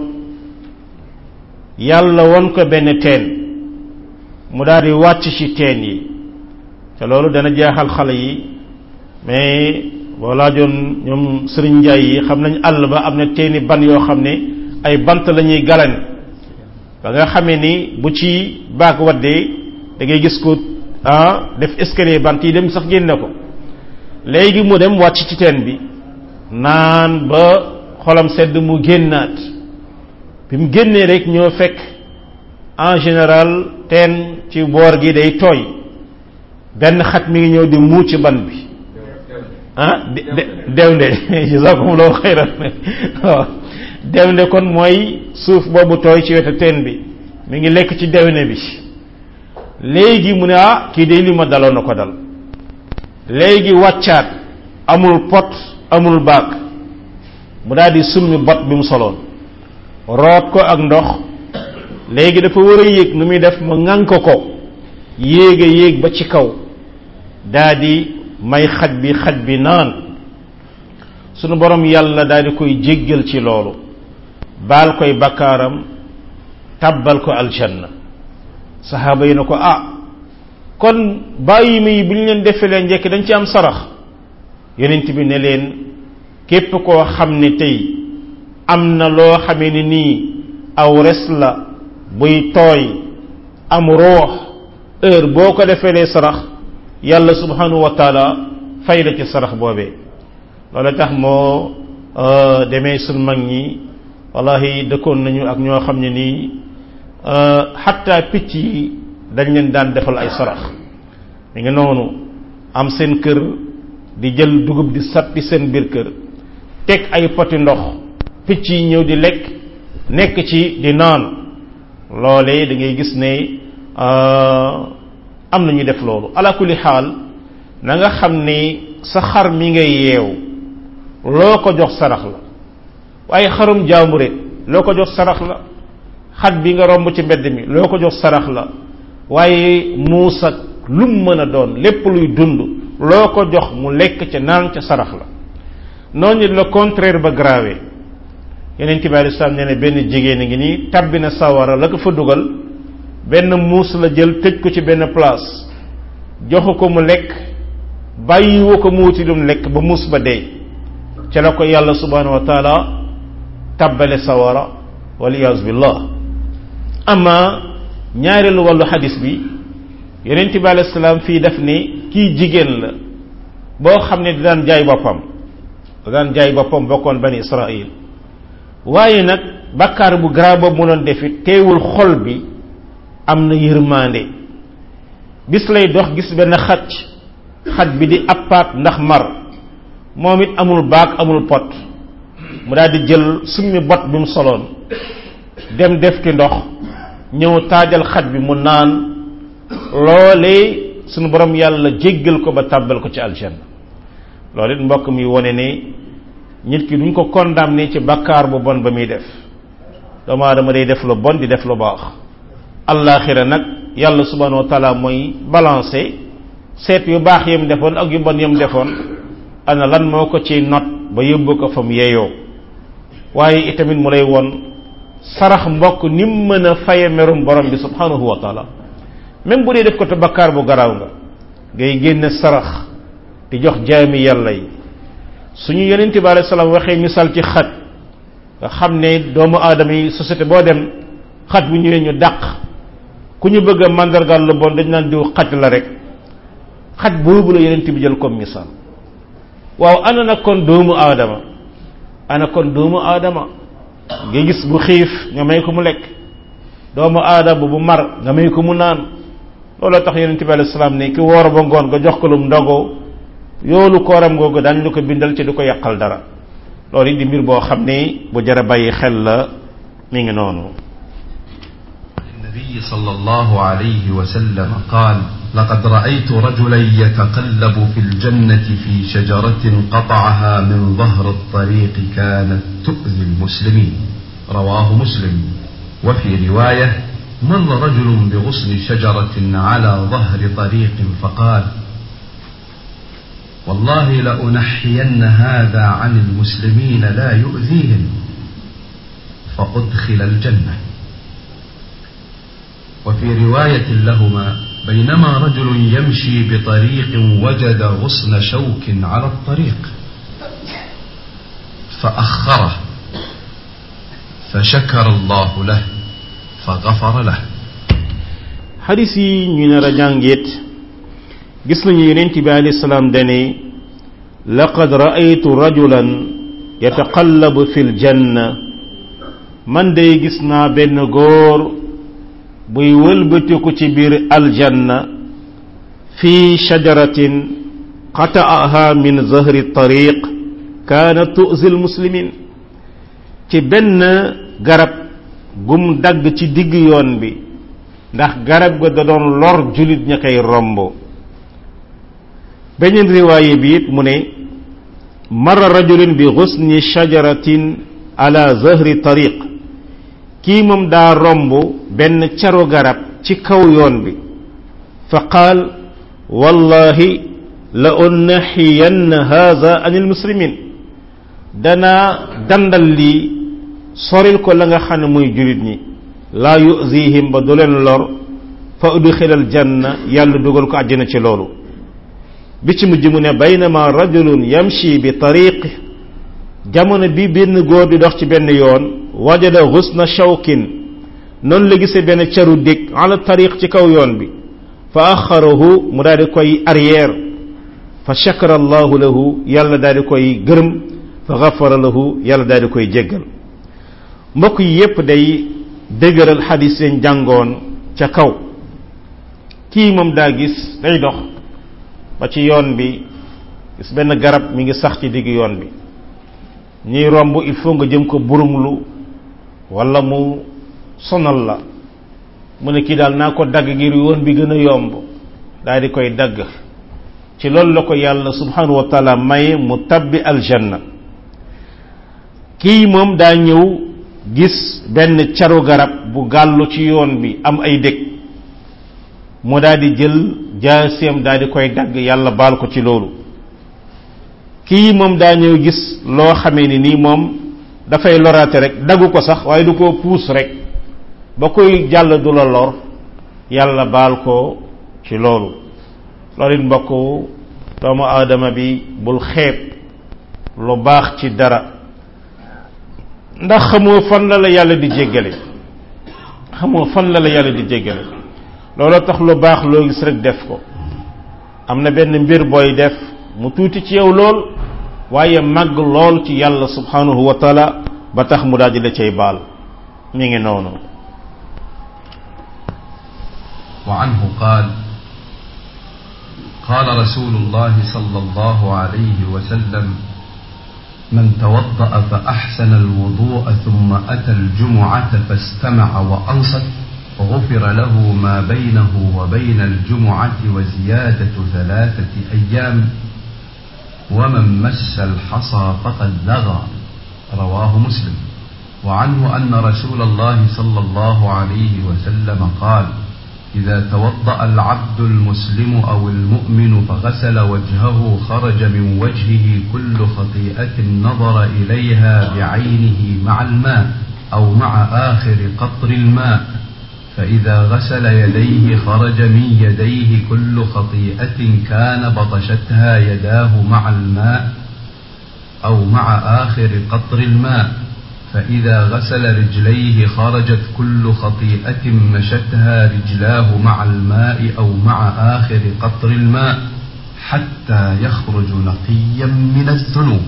yàlla won ko benn teen mu daal di wàcc ci teen yi te loolu dana jaaxal xale yi mais boo laajoon ñoom sëriñ Njaay yi xam nañ àll ba am na teeni ban yoo xam ne ay bant la ñuy galan ba nga xamee ni bu ci baag waddee da ngay gis ko ah def escalier bant yi dem sax génne ko léegi mu dem wàcc ci teen bi naan ba xolam sedd mu génnaat bi mu génnee rek ñoo fekk en général teen ci boor gi day tooy benn xat mi ngi ñëw di muu ci ban bi ah dewnde jazakumullahu xayran waaw dewnde kon mooy suuf boobu tooy ci wetu teen bi mi ngi lekk ci dewne bi léegi mu ne ah kii de li ma daloon na ko dal léegi wàccaat amul pot amul baag mu daal di summi bot bi mu soloon root ko ak ndox léegi dafa war a yéeg nu muy def ma ŋànk ko yéeg a yéeg ba ci kaw daal di may xaj bi xaj bi naan sunu borom yàlla daal di koy jéggal ci loolu baal koy bakkaaram tabbal ko aljanna saxaaba yi na ko ah kon bàyyi mi bu ñu leen defelee njekk dañ ci am sarax yonent bi ne leen képp koo xam ne tey am na loo xamee ni nii aw res la buy tooy am roox heure boo ko defelee sarax yàlla subhanahu wa taala fay la ci sarax boobee loolu tax moo demee sun mag ñi wallahi dëkkoon nañu ak ñoo xam ne nii xatta picc yi dañ leen daan defal ay sarax mi ngi noonu am seen kër di jël dugub di satti seen biir kër teg ay poti ndox picc yi ñëw di lekk nekk ci di naan loolee da ngay gis ne am na ñu def loolu ala kulli xaal na nga xam ne sa xar mi ngay yeew loo ko jox sarax la waaye xarum jaambure loo ko jox sarax la xat bi nga romb ci mbedd mi loo ko jox sarax la waaye muus ak lu mu mën a doon lépp luy dund loo ko jox mu lekk ca naan ca sarax la noonu le contraire ba grave yeneen tibaari islam nee ne benn jigéen a ngi nii tabbi na sawara la ko fa dugal benn muus la jël tëj ko ci benn place joxu ko mu lekk bàyyiwu ko mu wuti lum lekk ba muus ba dee ca la ko yàlla subhanahu wa taala tabbale sawara waliyaasu billah ama ñaareelu wàllu xadis bi yonent bi alayhi salaam fii def ni kii jigéen la boo xam ne di daan jaay boppam da daan jaay boppam bokkoon bani Israël waaye nag bakkaar bu garaaw boobu mu doon defi teewul xol bi am na yërmande bis lay dox gis benn xaj xaj bi di appaat ndax mar moom it amul baag amul pot mu daal di jël summi bot bi mu soloon dem def ci ndox ñëw taajal xaj bi mu naan loolee sunu borom yàlla jéggal ko ba tàbbal ko ci aljanna loolu it mbokk mi wone ne nit ki duñ ko condamné ci bakkaar bu bon ba muy def doomu aadama day def lu bon di def lu baax allaaxira nag yàlla subhanahu wa taala mooy balancé seet yu baax yam defoon ak yu bon yam defoon ana lan moo ko ci not ba yóbbu ko fa mu yeeyoo waaye itamit mu lay won sarax mbokk ni mu mën a faye merum borom bi subhanahu wa taala même bu dee def ko te bakkaar bu garaaw nga ngay génne sarax di jox jaami yàlla yi suñu yonente bi alayhi salaam waxee misaal ci xaj nga xam ne doomu aadama yi société boo dem xaj bu ñëwee ñu dàq ku ñu bëgg a mandargal lu bon dañ naan diw xaj la rek xaj boobu la yeneen bi jël comme misaal waaw ana na kon doomu aadama ana kon doomu aadama nga gis bu xiif nga may ko mu lekk doomu aadama bu mar nga may ko mu naan looloo tax yeneen bi alayhi salaam ne ki woor ba ngoon nga jox ko lum ndogoo yoolu kooram googu daañu lu ko bindal ci du ko yàqal dara loolu it di mbir boo xam ne bu jar a bàyyi xel la mi ngi noonu النبي صلى الله عليه وسلم قال لقد رأيت رجلا يتقلب في الجنة في شجرة قطعها من ظهر الطريق كانت تؤذي المسلمين رواه مسلم وفي رواية مر رجل بغصن شجرة على ظهر طريق فقال والله لأنحين هذا عن المسلمين لا يؤذيهم فأدخل الجنة وفي رواية لهما بينما رجل يمشي بطريق وجد غصن شوك على الطريق فأخره فشكر الله له فغفر له حديثي من رجانجيت gis nañu yonent bi alayhi salaam dane laqad ra'aytu rajulan yataqallabu fil janna man day gis naa benn góor buy wëlbatiku ci biir aljanna fi shajaratin qata'aha min zahri tariq kaanat tu'zi almuslimin ci benn garab gum dagg ci digg yoon bi ndax garab ga da doon lor julit ña koy rombo beneen riwaaye bi it mu ne marra rajulun bi ghusni shajaratin ala zahri tariq kii moom daa romb benn caro garab ci kaw yoon bi fa qaal wallahi la unnahiyanna hadha anil muslimin danaa dandal lii soril ko la nga xam ne muy julit ñi laa yu'zihim ba du leen lor fa udxilal janna yàlla dugal ko àjjana ci loolu bi ci mujj mu ne baynama rajulun yamshi bi tariq jamono bi benn góor di dox ci benn yoon wajada ghusna shawkin noonu la gisee benn caru dég ala tariq ci kaw yoon bi fa axarahu mu daal di koy arrière fa shakara allahu lahu yàlla daal di koy gërëm fa ghafara lahu yàlla daal di koy jéggal mbokk yi yépp day dëgëral xadis seen jàngoon ca kaw kii moom daa gis day dox ba ci yoon bi gis benn garab mi ngi sax ci digg yoon bi ñuy romb il faut nga jëm ko burumlu wala mu sonal la mu ne kii daal naa ko dagg ngir yoon bi gën a yomb daal di koy dagg ci loolu la ko yàlla subhanahu wa taala maye mu tabbi aljanna kii moom daa ñëw gis benn caru garab bu gàllu ci yoon bi am ay dëkk mu daal di jël jaaseem daal di koy dagg yàlla baal ko ci loolu kii moom daa ñëw gis loo xamee ni nii moom dafay loraate rek daggu ko sax waaye du ko puus rek ba koy jàll du la lor yàlla baal ko ci loolu loolu it mbokk doomu aadama bi bul xeeb lu baax ci dara ndax xamoo fan la la yàlla di jéggale xamoo fan la la yàlla di jéggale looloo tax lu baax loo gis rek def ko am na benn mbir booy def mu tuuti ci yow lool waaye màgg lool ci yàlla subhanahu wa taala ba tax mu daal di la cay baal mi ngi noonu وعنه قال قال رسول الله صلى الله عليه وسلم من توضأ فأحسن الوضوء ثم أتى الجمعة فاستمع وأنصت غفر له ما بينه وبين الجمعة وزيادة ثلاثة أيام ومن مس الحصى فقد لغى رواه مسلم وعنه أن رسول الله صلى الله عليه وسلم قال إذا توضأ العبد المسلم أو المؤمن فغسل وجهه خرج من وجهه كل خطيئة نظر إليها بعينه مع الماء أو مع آخر قطر الماء فإذا غسل يديه خرج من يديه كل خطيئة كان بطشتها يداه مع الماء أو مع آخر قطر الماء فإذا غسل رجليه خرجت كل خطيئة مشتها رجلاه مع الماء أو مع آخر قطر الماء حتى يخرج نقيا من الذنوب.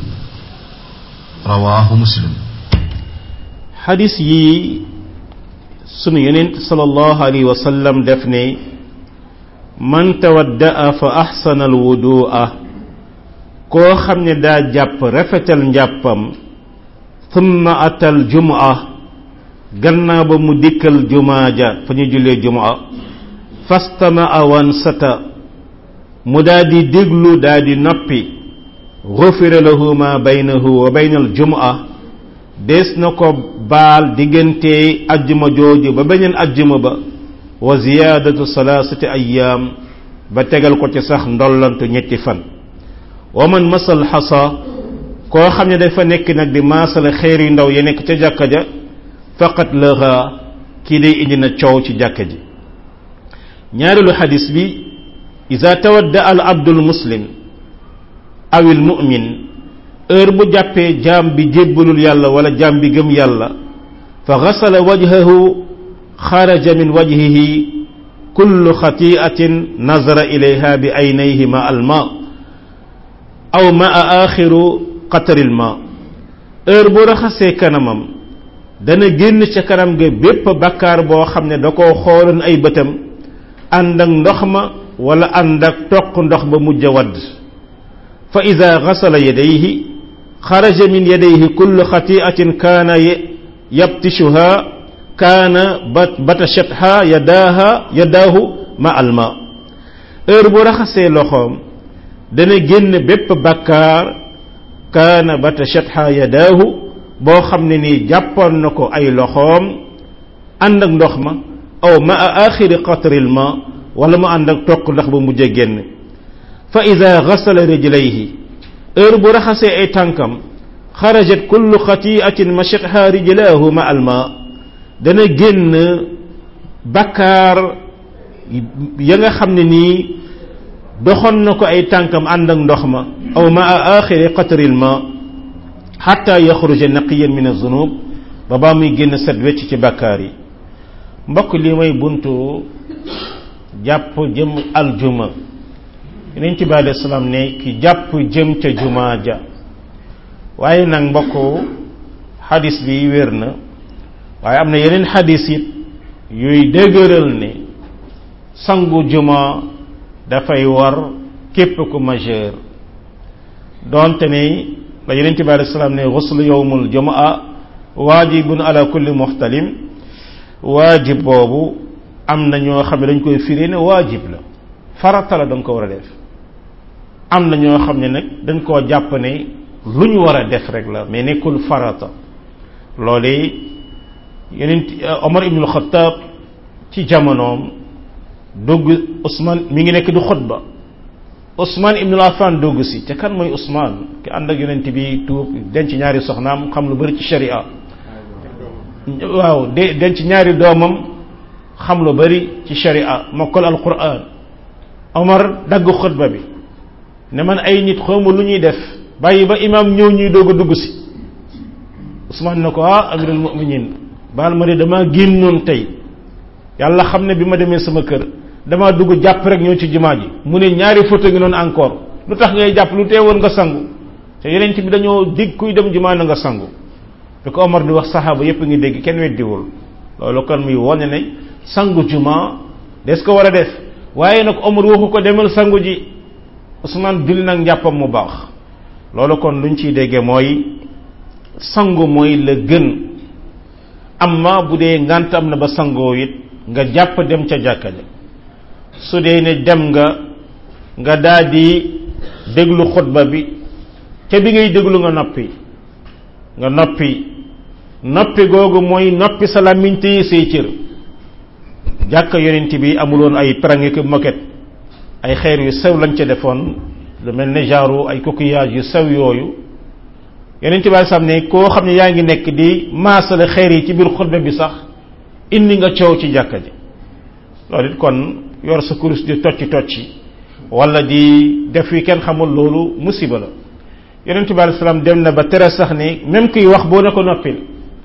رواه مسلم. حديث يي سنو يونت صلى الله عليه وسلم دفني من تودأ فأحسن الوضوء كو خمني دا جاب رفتل نجابم ثم أتى الجمعة غنا بمدك الجمعة فني جولي جمعة فاستمع وانصت مدادي دغلو دادي نوبي غفر له ما بينه وبين الجمعة des nako bal digante aljuma joju ba benen aljuma ba wa ziyadatu salasati ayyam ba tegal ko ci sax ndollantu ñetti fan wa man masal hasa ko xamne dafa nek nak di masal xeer yu ndaw ye nek ci jakka ja faqat laha ki day indi na ciow ci jakka ji ñaarelu hadith bi iza tawadda al abdul muslim aw al mu'min heure bu jappé jam bi jébbalul yalla wala jam bi gëm yalla fa ghasala wajhahu kharaja min wajhihi kullu khati'atin nazara ilayha bi aynayhi ma al ma aw ma akhiru qatr al ma heure bu raxasse kanamam dana genn ci kanam ga bepp bakkar bo xamne da ko xolon ay beutam and ak ndox ma wala and ak tok ndox ba mujja wad fa iza ghasala yadayhi خرج من يديه كل خطيئة كان يبتشها كان بتشتها يداها يداه مع الماء heure bu raxase loxom dana genn bepp bakkar kana batashatha yadahu bo xamne ni jappon nako ay loxom and ak ndox ma aw ma akhir qatr al ma wala mu and ak tok ndax ba mujjé genn fa iza ghasala rijlayhi heure bu raxase ay tankam kharajat kullu khati'atin mashatha rijlahu ma al ma dana genn bakkar ya nga xamne ni doxon nako ay tankam and ak ndox ma aw ma akhir qatr al ma hatta yakhruj naqiyan min az-zunub baba muy genn set wecc ci bakkar yi mbokk li may buntu japp jëm aljuma yonent bi alayhi salaam ne ki jàpp jëm ca jumaa ja waaye nag mbokk hadis bi wér na waaye am na yeneen hadis it yuy dëgëral ne sangu juma dafay war képp ku majeur donte ne ba yonent bi alayhi salaam ne ghusl yawmul jumaa waajibun ala kulli muhtalim waajib boobu am na ñoo xam ne dañ koy firi ne waajib la farata la danga ko war a def am na ñoo xam ne nag dañ koo jàpp ne lu ñu war a def rek la mais nekkul farata loolu yeneen Omar ibn al-Khattab ci jamonoom dugg Ousmane mi ngi nekk du xutba Ousmane ibn al-Affan dugg si te kan mooy Ousmane ki ànd ak yonent bi tuub denc ñaari soxnaam xam lu bari ci sharia waaw de denc ñaari doomam xam lu bari ci sharia mokkal al-Qur'an Omar dagg xutba bi ne man ay nit xawma lu ñuy def bàyyi ba imam ñëw ñuy doog a dugg si Ousmane ne ko ah amirul mu'minin baal ma de dama génnoon tey yàlla xam ne bi ma demee sama kër dama dugg jàpp rek ñëw ci jumaa ji mu ne ñaari photo ngi noonu encore lu tax ngay jàpp lu teewoon nga sangu te yeneen bi dañoo dig kuy dem jumaa na nga sangu bi ko Omar di wax saxaaba yépp ngi dégg kenn weddiwul loolu kon muy wone ne sangu jumaa des ko war a def waaye nag Omar waxu ko demal sangu ji Ousmane julli nag njàppam mu baax loolu kon luñ ciy déggee mooy sangu mooy la gën amma bu dee ngant am na ba sangoo it nga jàpp dem ca jàkka ja su dee ne dem nga nga daldi déglu xutba bi ca bi ngay déglu nga noppi nga noppi noppi googu mooy noppi sa làmmiñ téye say cër jàkka yonent bi amuloon ay prangi ki moquette ay xeer yu sew lañ ca defoon lu mel ne genre ay coquillage yu sew yooyu yonent bi sam ne koo xam ne yaa ngi nekk di maasale xeer yi ci biir xutba bi sax indi nga coow ci jàkka ji loolu it kon yor sa kurus di tocci tocci wala di def yi kenn xamul loolu musiba la yonent bi alayhi salaam dem na ba tere sax ne même kuy wax boo ne ko noppil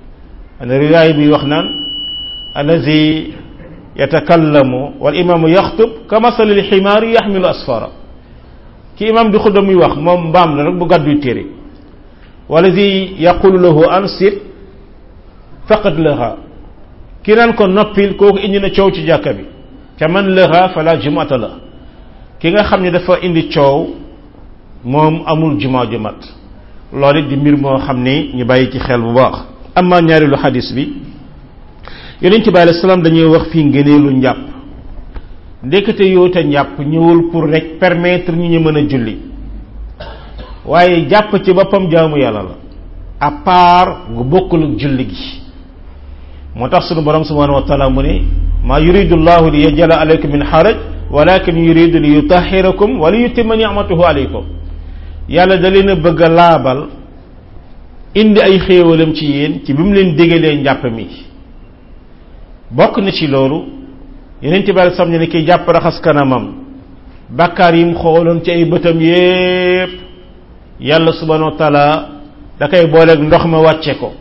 ana riwaay bi wax naan allazi yatakallamu wal imaamu yaxtub ka masalil ximaari yaxmilu asfara ki imaam di xutba muy wax moom mbaam la rek bu gàdduy téere wallazi yaqulu lahu ansit faqad laha ki naan ko noppil kooku indi na coow ci jàkka bi ca man laha fala jumata la ki nga xam ne dafa indi coow moom amul jumaa ju mat loolu di mbir moo xam ni ñu bàyyi ci xel bu baax. amma ñaareelu xadis bi yonent bi alayhi salaam dañuy wax fii ngëneelu njàpp ndekete yoo te njàpp ñëwul pour rek permettre ñu ñu mën a julli waaye jàpp ci boppam jaamu yàlla la à part gu bokkul ak julli gi moo tax sunu borom subhanahu wa taala mu ne maa yuridu llahu li yajala alaykum min xaraj walakin yuridu li yutahirakum wa li yutimma ni'matahu alaykum yàlla da leen a bëgg a laabal indi ay xéewalam ci yéen ci bi mu leen dégalee njàpp mi bokk na ci loolu yeneen tibaal sam ne kiy jàpp raxas kanamam bàkkaar yi mu xooloon ci ay bëtam yépp yàlla subhanahu wa taala da koy booleeg ndox ma wàcce ko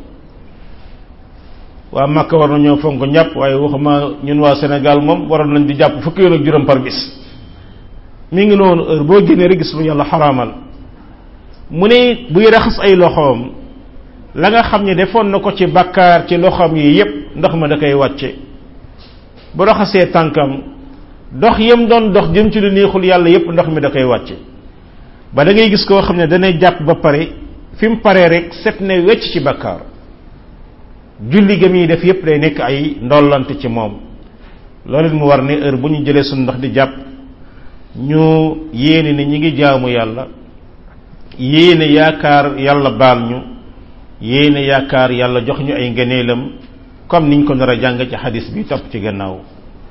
waa Makka war na ñoo fonk njàpp waaye waxuma ñun waa Sénégal moom waroon nañ di jàpp fukki yoon ak juróom par bis mi ngi noonu heure boo génnee rek gis lu yàlla xaraamal mu ne buy raxas ay loxoom la nga xam ne defoon na ko ci bakkaar ci loxoom yi yépp ndox ma da koy wàcce bu raxasee tànkam dox yem doon dox jëm ci lu neexul yàlla yépp ndox mi da koy wàcce ba da ngay gis koo xam ne danay jàpp ba pare fi mu paree rek set ne wecc ci bakkaar julli gëm yi def yépp day nekk ay ndollante ci moom loolu mu war ne heure bu ñu jëlee suñu ndox di jàpp ñu yéene ne ñi ngi jaamu yàlla yéene yaakaar yàlla baal ñu yéene yaakaar yàlla jox ñu ay ngëneelam comme niñ ko nar a jàng ci xadis bi topp ci gannaaw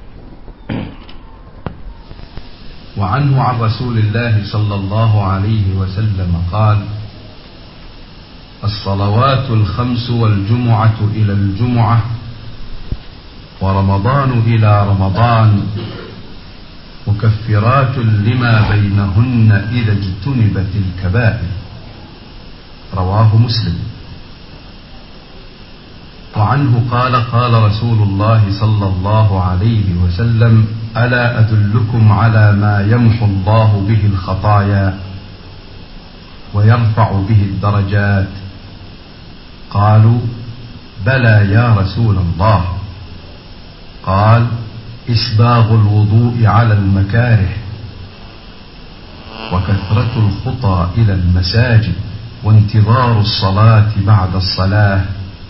wa anhu an rasulillahi sallallahu alayhi wa sallam qaal الصلوات الخمس والجمعة إلى الجمعة ورمضان إلى رمضان مكفرات لما بينهن إذا اجتنبت الكبائر رواه مسلم وعنه قال قال رسول الله صلى الله عليه وسلم ألا أدلكم على ما يمحو الله به الخطايا ويرفع به الدرجات قالوا بلى يا رسول الله قال إسباغ الوضوء على المكاره وكثرة الخطى إلى المساجد وانتظار الصلاة بعد الصلاة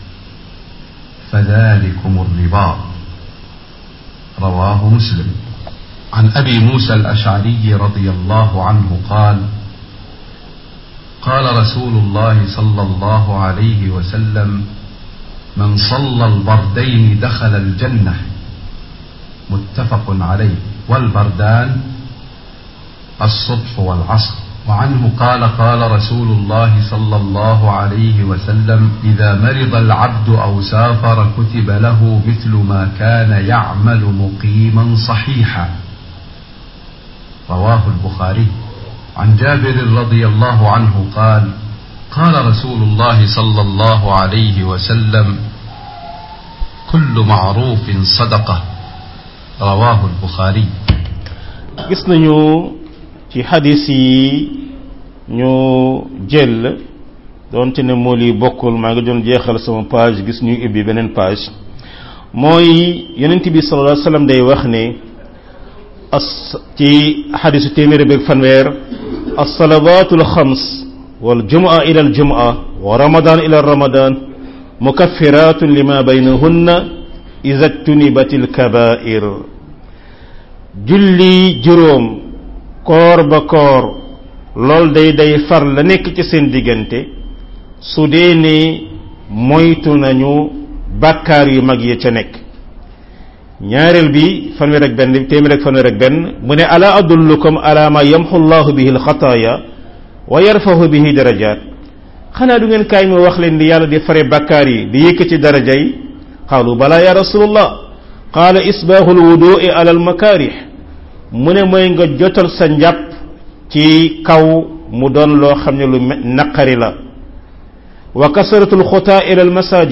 فذلكم الرباط رواه مسلم عن أبي موسى الأشعري رضي الله عنه قال قال رسول الله صلى الله عليه وسلم من صلى البردين دخل الجنة متفق عليه والبردان الصبح والعصر وعنه قال قال رسول الله صلى الله عليه وسلم إذا مرض العبد أو سافر كتب له مثل ما كان يعمل مقيما صحيحا رواه البخاري عن جابر رضي الله عنه قال قال رسول الله صلى الله عليه وسلم كل معروف صدقة رواه البخاري gis nañu ci xadis yi ñu jël doonte ne moo lii bokkul maa ngi doon jeexal sama page gis ñuy ubbi beneen page mooy yonent bi sallallahu alayhi wasallam day wax ne as ci xadisu téeméer beeg fanweer as-salawaatu al-xams wal jumu'a ila al-jumu'a wa ramadan ila ramadan mukaffiratun lima baynahunna idha tunibatil kaba'ir julli juróom koor ba koor lool day day far la nekk ci seen diggante su dee ne moytu nañu bàkkaar yu mag yi ca nekk ñaareel bi fanweer ak benn téeméer ak fanweer ak benn mu ne ala adullukum ala ma yamhu llahu bihi alxataaya wa yarfahu bihi darajaat xanaa du ngeen kaay ma wax leen di yàlla di fare bàkkaar yi di yëkkati daraja yi qaalu bala ya rasulullah qaala isbaahu alwudu'i ala almakaarih mu ne mooy nga jotal sa njàpp ci kaw mu doon loo xam ne lu naqari la wa kasratul xutaa ila almasajid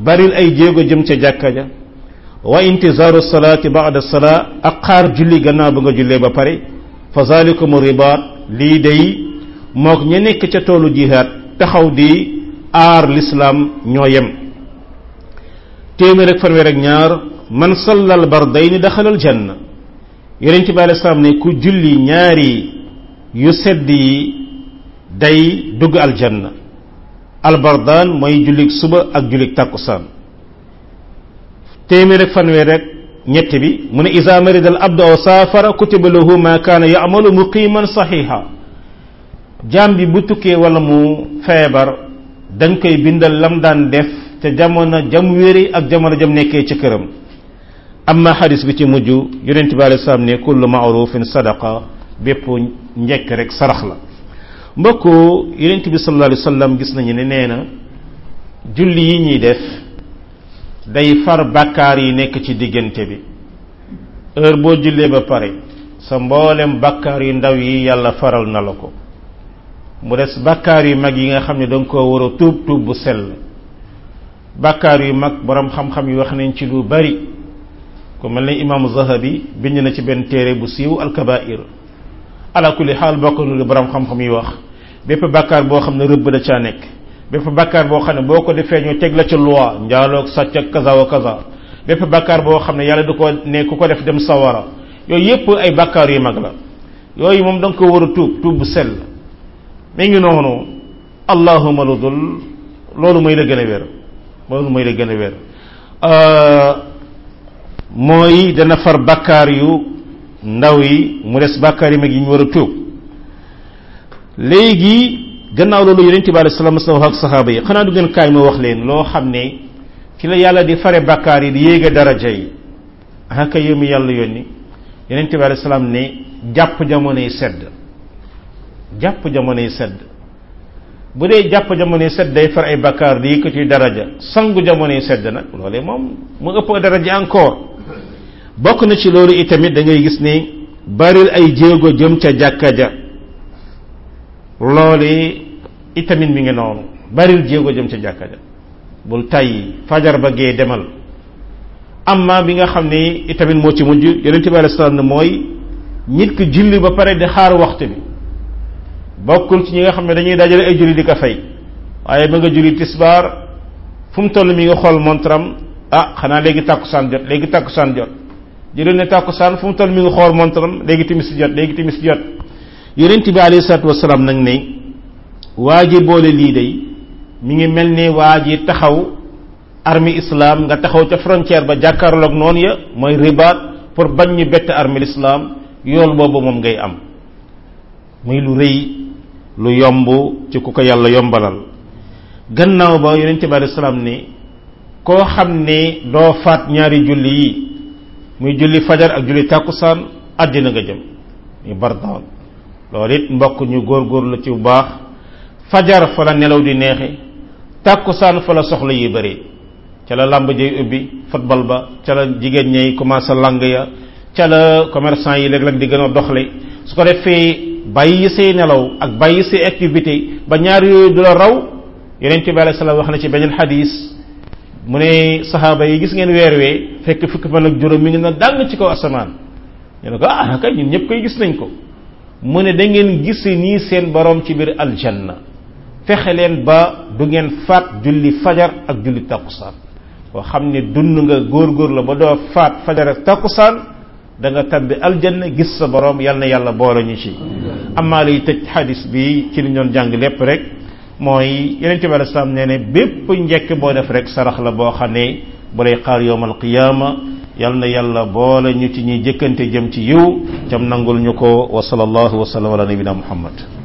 baril ay jéego jëm ca jàkka ja wa intizaaru salaati ba'da salaa ak xaar julli gannaaw ba nga jullee ba pare fa zalikum ribaat lii day mook ña nekk ca toolu jihaad taxaw di aar lislaam ñoo yem téeméer ak fanweer ak ñaar man sallal bardayni daxalal janna yonent bi alei salaam ne ku julli ñaari yu sedd yi day dugg aljanna albardaan mooy jullik suba ak jullik tàkkusaan téeméer ak fanweer rek ñett bi mu ne iza marida al abdu aw saafara kutiba lahu ma kaana ya'malu muqiman saxiixa jaam bi bu tukkee wala mu feebar dañ koy bindal lam daan def te jamono jam wéri ak jamono jam nekkee ci këram amma xadis bi ci mujj yonent bi alei salaam ne kullu ma'rufin sadaqa bépp njekk rek sarax la mbokk yonent bi sallallahu alayhi wasallam gis nañu ne nee na julli yi ñuy def day far bàkkaar yi nekk ci diggante bi heure boo jullee ba pare sa mboolem bàkkaar yu ndaw yi yàlla faral na la ko mu des bàkkaar yu mag yi nga xam ne danga koo war a tuub tuub bu sell bàkkaar yu mag borom xam-xam yi wax nañ ci lu bari ku mel ne imaamu Zahabi bind na ci benn téere bu siiw alkabair ala kulli xaal bokk na lu borom xam-xam yi wax bépp bàkkaar boo xam ne rëbb da caa nekk bépp bàkkaar boo xam ne boo ko defee ñu teg la ca loi njaaloog sàcc ak kaza wa kaza bépp bàkkaar boo xam ne yàlla du ko ne ku ko def dem sawara yooyu yépp ay bàkkaar yu mag la yooyu moom da nga ko war a tuub tuub bu sell mi ngi noonu allahuma lu dul loolu mooy la gën a wér loolu mooy la gën a wér mooy dana far bàkkaar yu ndaw yi mu des bàkkaar yi mag yi ñu war a tuub léegi gannaaw loolu yonent bi alayhi salaam wax ak saxaaba yi xanaa du ngeen kaay ma wax leen loo xam ne ci la yàlla di fare bàkkaar yi di yéega daraja yi aka yému yàlla yónni yonent bi alayhi salaam ne jàpp jamonoy sedd jàpp jamonoy sedd bu dee jàpp jamonoy sedd day far ay bàkkaar di yëkkati daraja sangu jamonoy sedd nag loolee moom mu ëpp daraja encore bokk na ci loolu itamit da ngay gis ne baril ay jéego jëm ca jàkka ja loolu itamit mi ngi noonu baril jéego jëm ca jàkka ja bul tàyyi fajar ba gee demal amma bi nga xam ne itamit moo ci mujj yonente bi alayhi salaam ne mooy nit ki julli ba pare di xaar waxtu bi bokkul ci ñi nga xam ne dañuy dajale ay julli di ko fay waaye ba nga julli tisbaar fu mu toll mi nga xool montram ah xanaa léegi tàkkusaan jot léegi tàkkusaan jot julli ne tàkkusaan fu mu toll mi nga xool montram léegi timis jot léegi timis jot yonent bi alayhi salaatu wasalaam nag ne waa ji boole lii day mi ngi mel ne waa ji taxaw armée islam nga taxaw ca frontière ba jàkkaarloog noonu ya mooy ribaat pour bañ ñu bett armée l'islam yool boobu moom ngay am muy lu rëy lu yomb ci ku ko yàlla yombalal gannaaw ba yonent bi alayhi salaam ne koo xam ne doo faat ñaari julli yi muy julli fajar ak julli tàkkusaan àddina nga jëm ñu bardaan loolu it mbokk ñu góorgóorlu ci bu baax fajar fa la nelaw di neexe tàkkusaan fa la soxla yi bëri ca la làmb jay ubbi football ba ca la jigéen ñay commencé lang ya ca la commerçant yi léeg-léeg di gën a doxle su ko defee bàyyi say nelaw ak bàyyi say activité ba ñaar yooyu du la raw yonent bi alayhi salaam wax na ci beneen xadis mu ne saxaaba yi gis ngeen weer wee fekk fukki fan ak juróom mi ngi na dàng ci kaw asamaan ñu ne ko ah kay ñun ñëpp koy gis nañ ko mu ne da ngeen gis nii seen borom ci biir aljanna fexe leen ba du ngeen faat julli fajar ak julli takkusaan boo xam ne dund nga góor-góor la ba doo faat fajar ak takkusaan da nga tabbi aljanna gis sa borom yal na yàlla boole ñu ci amaa lay tëj xadis bi ci li ñu doon jàng lépp rek mooy yonente bi alayhi salaam nee ne bépp njekk boo def rek sarax la boo xam ne bu lay xaar yowmal qiyaama yal na yàlla boole ñu ci ñuy jëkkante jëm ci yiw cam nangul ñu ko wa sallallahu wa sallam ala nabina muhammad